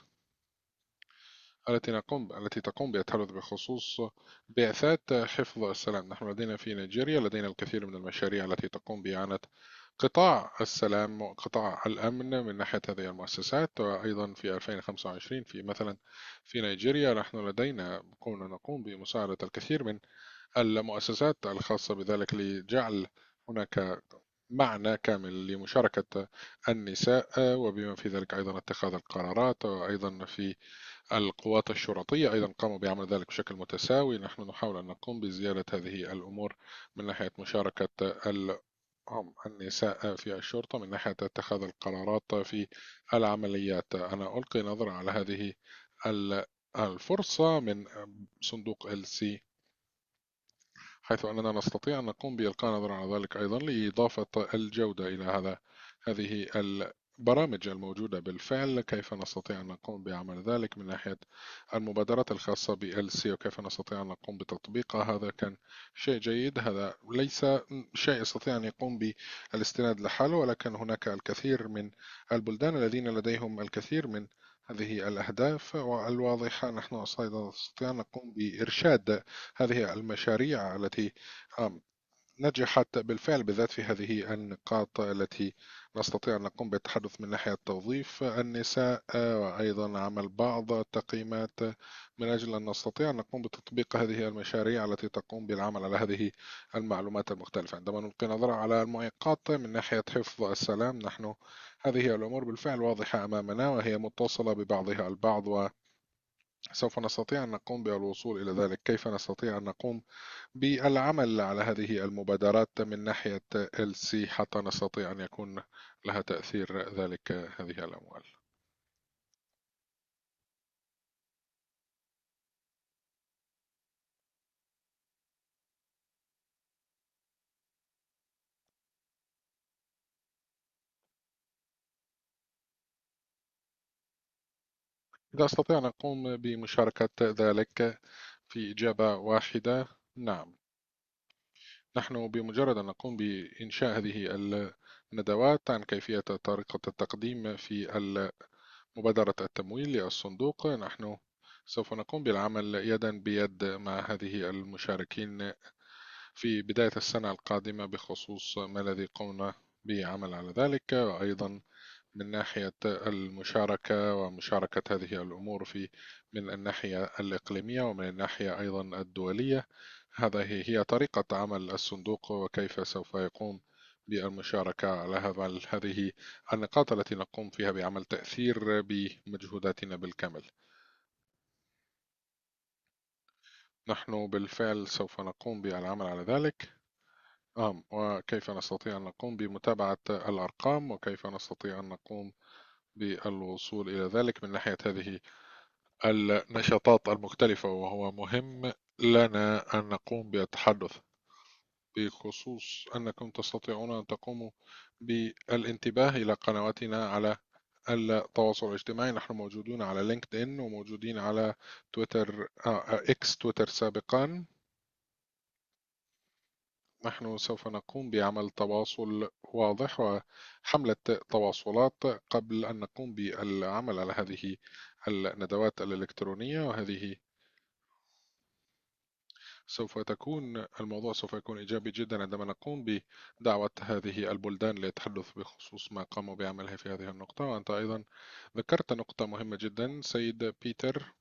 التي تقوم بالتحدث بخصوص بعثات حفظ السلام. نحن لدينا في نيجيريا لدينا الكثير من المشاريع التي تقوم بإعانة قطاع السلام وقطاع الأمن من ناحية هذه المؤسسات. وأيضا في 2025 في مثلا في نيجيريا نحن لدينا كنا نقوم بمساعدة الكثير من المؤسسات الخاصة بذلك لجعل هناك معنى كامل لمشاركة النساء، وبما في ذلك أيضا اتخاذ القرارات. وأيضا في القوات الشرطية أيضا قاموا بعمل ذلك بشكل متساوي. نحن نحاول أن نقوم بزيادة هذه الأمور من ناحية مشاركة النساء في الشرطة من ناحية اتخاذ القرارات في العمليات. أنا ألقي نظرة على هذه الفرصة من صندوق LC، حيث أننا نستطيع أن نقوم بإلقاء نظرة على ذلك أيضا لإضافة الجودة إلى هذه البرامج الموجودة بالفعل. كيف نستطيع أن نقوم بعمل ذلك من ناحية المبادرات الخاصة ب LC وكيف نستطيع أن نقوم بتطبيقها. هذا كان شيء جيد. هذا ليس شيء يستطيع أن يقوم بالاستناد لحاله، ولكن هناك الكثير من البلدان الذين لديهم الكثير من هذه الأهداف الواضحة. نحن أيضا نستطيع أن نقوم بإرشاد هذه المشاريع التي آم، نجحت بالفعل، بالذات في هذه النقاط التي نستطيع أن نقوم بالتحدث من ناحية توظيف النساء، وأيضا عمل بعض التقييمات من أجل أن نستطيع أن نقوم بتطبيق هذه المشاريع التي تقوم بالعمل على هذه المعلومات المختلفة. عندما نلقي نظرة على المعيقات من ناحية حفظ السلام، نحن هذه الأمور بالفعل واضحة أمامنا وهي متصلة ببعضها البعض، سوف نستطيع أن نقوم بالوصول إلى ذلك. كيف نستطيع أن نقوم بالعمل على هذه المبادرات من ناحية LC حتى نستطيع أن يكون لها تأثير ذلك هذه الأموال؟ إذا أستطيع أن أقوم بمشاركة ذلك في إجابة واحدة، نعم. نحن بمجرد أن نقوم بإنشاء هذه الندوات عن كيفية طريقة التقديم في مبادرة التمويل للصندوق، نحن سوف نقوم بالعمل يدا بيد مع هذه المشاركين في بداية السنة القادمة بخصوص ما الذي قمنا بعمل على ذلك. وأيضا من ناحية المشاركة ومشاركة هذه الأمور من الناحية الإقليمية ومن الناحية أيضا الدولية. هذه طريقة عمل الصندوق وكيف سوف يقوم بالمشاركة على هذه النقاط التي نقوم فيها بعمل تأثير بمجهوداتنا بالكامل. نحن بالفعل سوف نقوم بالعمل على ذلك. وكيف نستطيع أن نقوم بمتابعة الأرقام وكيف نستطيع أن نقوم بالوصول إلى ذلك من ناحية هذه النشاطات المختلفة. وهو مهم لنا أن نقوم بالتحدث بخصوص أنكم تستطيعون أن تقوموا بالانتباه إلى قنواتنا على التواصل الاجتماعي. نحن موجودون على لينكد إن وموجودين على تويتر، إكس تويتر سابقا. نحن سوف نقوم بعمل تواصل واضح وحملة تواصلات قبل أن نقوم بالعمل على هذه الندوات الإلكترونية. وهذه الموضوع سوف يكون إيجابي جدا عندما نقوم بدعوة هذه البلدان للتحدث بخصوص ما قاموا بعمله في هذه النقطة. وأنت أيضا ذكرت نقطة مهمة جدا سيد بيتر،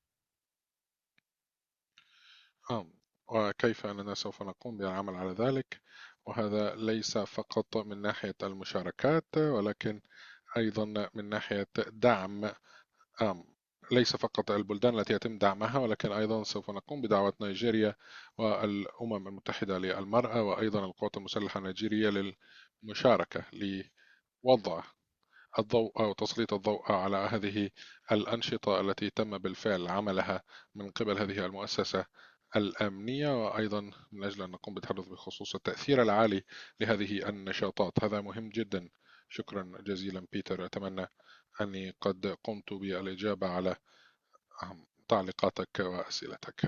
آم، وكيف أننا سوف نقوم بالعمل على ذلك. وهذا ليس فقط من ناحية المشاركات ولكن أيضا من ناحية دعم. آم، ليس فقط البلدان التي يتم دعمها ولكن أيضا سوف نقوم بدعوة نيجيريا والأمم المتحدة للمرأة وأيضا القوات المسلحة النيجيرية للمشاركة لوضع الضوء أو تسليط الضوء على هذه الأنشطة التي تم بالفعل عملها من قبل هذه المؤسسة الأمنية، وأيضا من أجل أن نقوم بالتحدث بخصوص التأثير العالي لهذه النشاطات. هذا مهم جدا. شكرا جزيلا بيتر، أتمنى أني قد قمت بالإجابة على تعليقاتك وأسئلتك.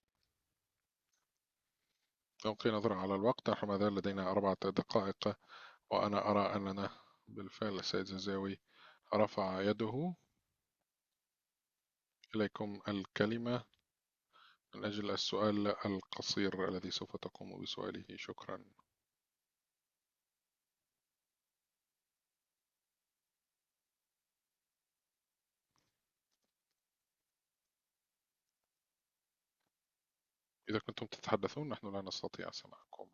ألقي نظرة على الوقت، نحن ما زال لدينا 4 دقائق، وأنا أرى أننا بالفعل السيد زنزاوي رفع يده. إليكم الكلمة من أجل السؤال القصير الذي سوف تقوم بسؤاله. شكرا. إذا كنتم تتحدثون نحن لا نستطيع سماعكم.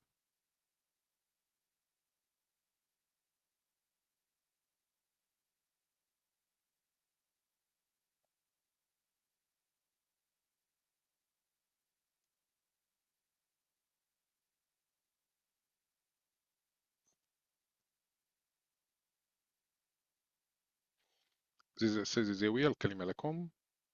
سيد زاوية، الكلمة لكم.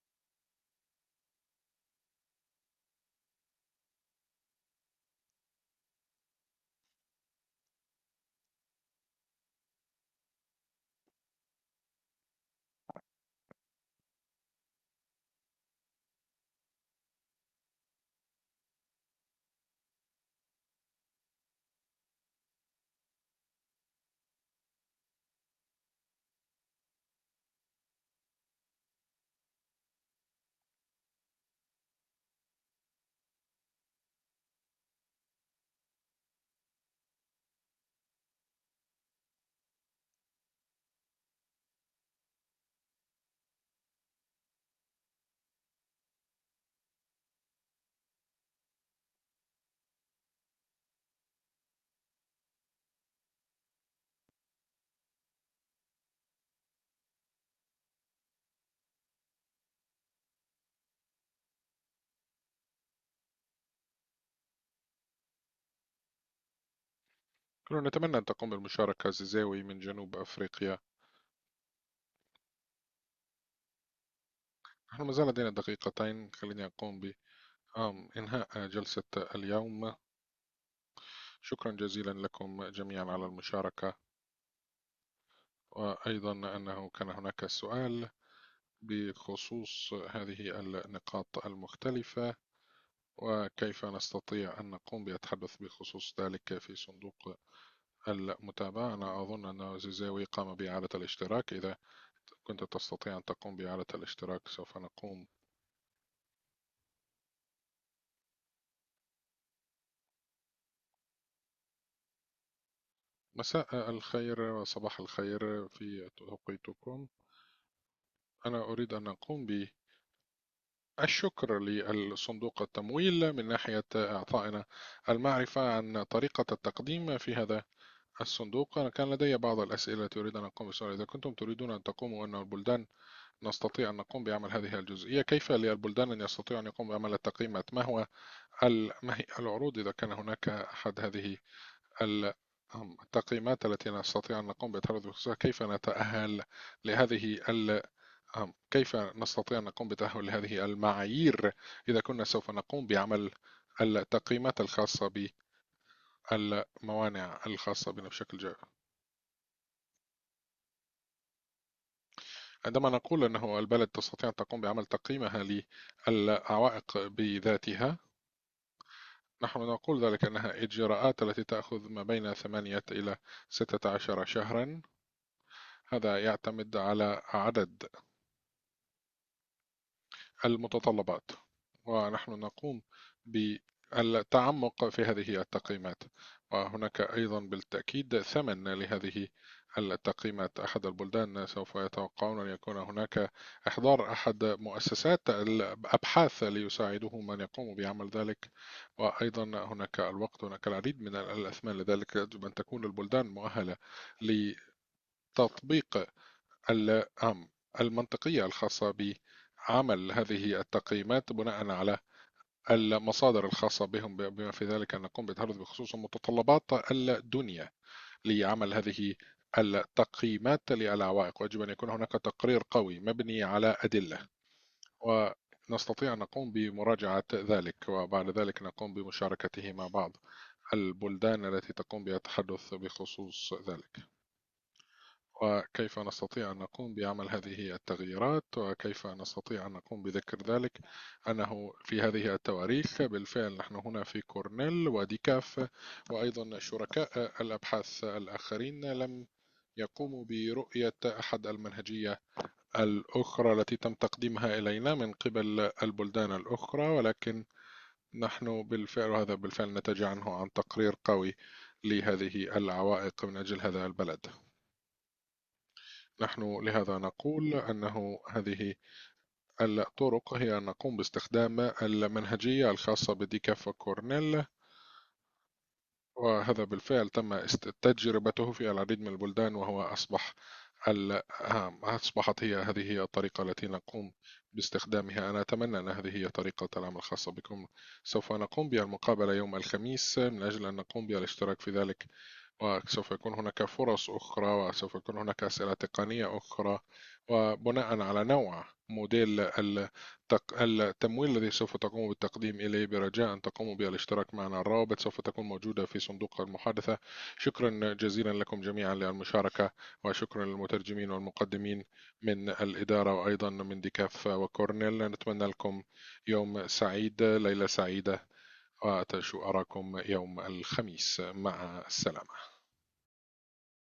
كنا نتمنى أن تقوم بالمشاركة زيزاوي من جنوب أفريقيا. نحن ما زال لدينا دقيقتين، خليني أقوم بإنهاء جلسة اليوم. شكرا جزيلا لكم جميعا على المشاركة، وأيضا أنه كان هناك سؤال بخصوص هذه النقاط المختلفة، وكيف نستطيع أن نقوم بالتحدث بخصوص ذلك في صندوق المتابعة. أنا أظن أن زيزاوي قام بإعادة الاشتراك. إذا كنت تستطيع أن تقوم بإعادة الاشتراك سوف نقوم. مساء الخير وصباح الخير في توقيتكم. أنا أريد أن نقوم بالشكر للصندوق التمويل من ناحية إعطائنا المعرفة عن طريقة التقديم في هذا الصندوق. أنا كان لدي بعض الأسئلة التي أريد أن أقوم بسؤال. إذا كنتم تريدون أن تقوموا أن البلدان نستطيع أن نقوم بعمل هذه الجزئية، كيف للبلدان أن يستطيعوا أن يقوموا بعمل التقييمات؟ ما هي العروض إذا كان هناك أحد هذه التقييمات التي نستطيع أن نقوم بالتحدث بخصوصها؟ كيف نتأهل لهذه كيف نستطيع أن نقوم بتأهل لهذه المعايير إذا كنا سوف نقوم بعمل التقييمات الخاصة بالموانع الخاصة بنا بشكل جيد؟ عندما نقول أنه البلد تستطيع أن تقوم بعمل تقييمها للعوائق بذاتها، نحن نقول ذلك أنها إجراءات التي تأخذ ما بين 8 إلى 16 شهرا. هذا يعتمد على عدد المتطلبات، ونحن نقوم بالتعمق في هذه التقييمات. وهناك أيضا بالتأكيد ثمن لهذه التقييمات. أحد البلدان سوف يتوقعون أن يكون هناك إحضار أحد مؤسسات الأبحاث ليساعدهم من يقوم بعمل ذلك، وأيضا هناك الوقت. هناك العديد من الأثمان، لذلك يجب أن تكون البلدان مؤهلة لتطبيق المنطقية الخاصة بعمل هذه التقييمات بناء على المصادر الخاصة بهم، بما في ذلك أن نقوم بالتحدث بخصوص متطلبات الدنيا لعمل هذه التقييمات للعوائق. ويجب أن يكون هناك تقرير قوي مبني على أدلة. نستطيع أن نقوم بمراجعة ذلك، وبعد ذلك نقوم بمشاركته مع بعض البلدان التي تقوم بالتحدث بخصوص ذلك، وكيف نستطيع أن نقوم بعمل هذه التغييرات، وكيف نستطيع أن نقوم بذكر ذلك أنه في هذه التواريخ بالفعل نحن هنا في كورنيل وديكاف وأيضا شركاء الأبحاث الآخرين لم يقوموا برؤية أحد المنهجية الأخرى التي تم تقديمها إلينا من قبل البلدان الأخرى، ولكن نحن بالفعل، وهذا بالفعل نتج عنه عن تقرير قوي لهذه العوائق من أجل هذا البلد. نحن لهذا نقول أنه هذه الطرق هي أن نقوم باستخدام المنهجية الخاصة بديكاف كورنيل، وهذا بالفعل تم تجربته في العديد من البلدان، وهو أصبحت هذه هي الطريقة التي نقوم باستخدامها. أنا أتمنى أن هذه هي طريقة العمل الخاصة بكم. سوف نقوم بالمقابلة يوم الخميس من أجل أن نقوم بالاشتراك في ذلك، وسوف يكون هناك فرص أخرى، وسوف يكون هناك أسئلة تقنية أخرى، وبناء على نوع موديل التمويل الذي سوف تقوم بالتقديم إليه، برجاء أن تقوموا بالاشتراك معنا. الروابط سوف تكون موجودة في صندوق المحادثة. شكرا جزيلا لكم جميعا للمشاركة، وشكرا للمترجمين والمقدمين من الإدارة وأيضا من ديكاف وكورنيل. نتمنى لكم يوم سعيد، ليلة سعيدة، وأراكم يوم الخميس. مع السلامة.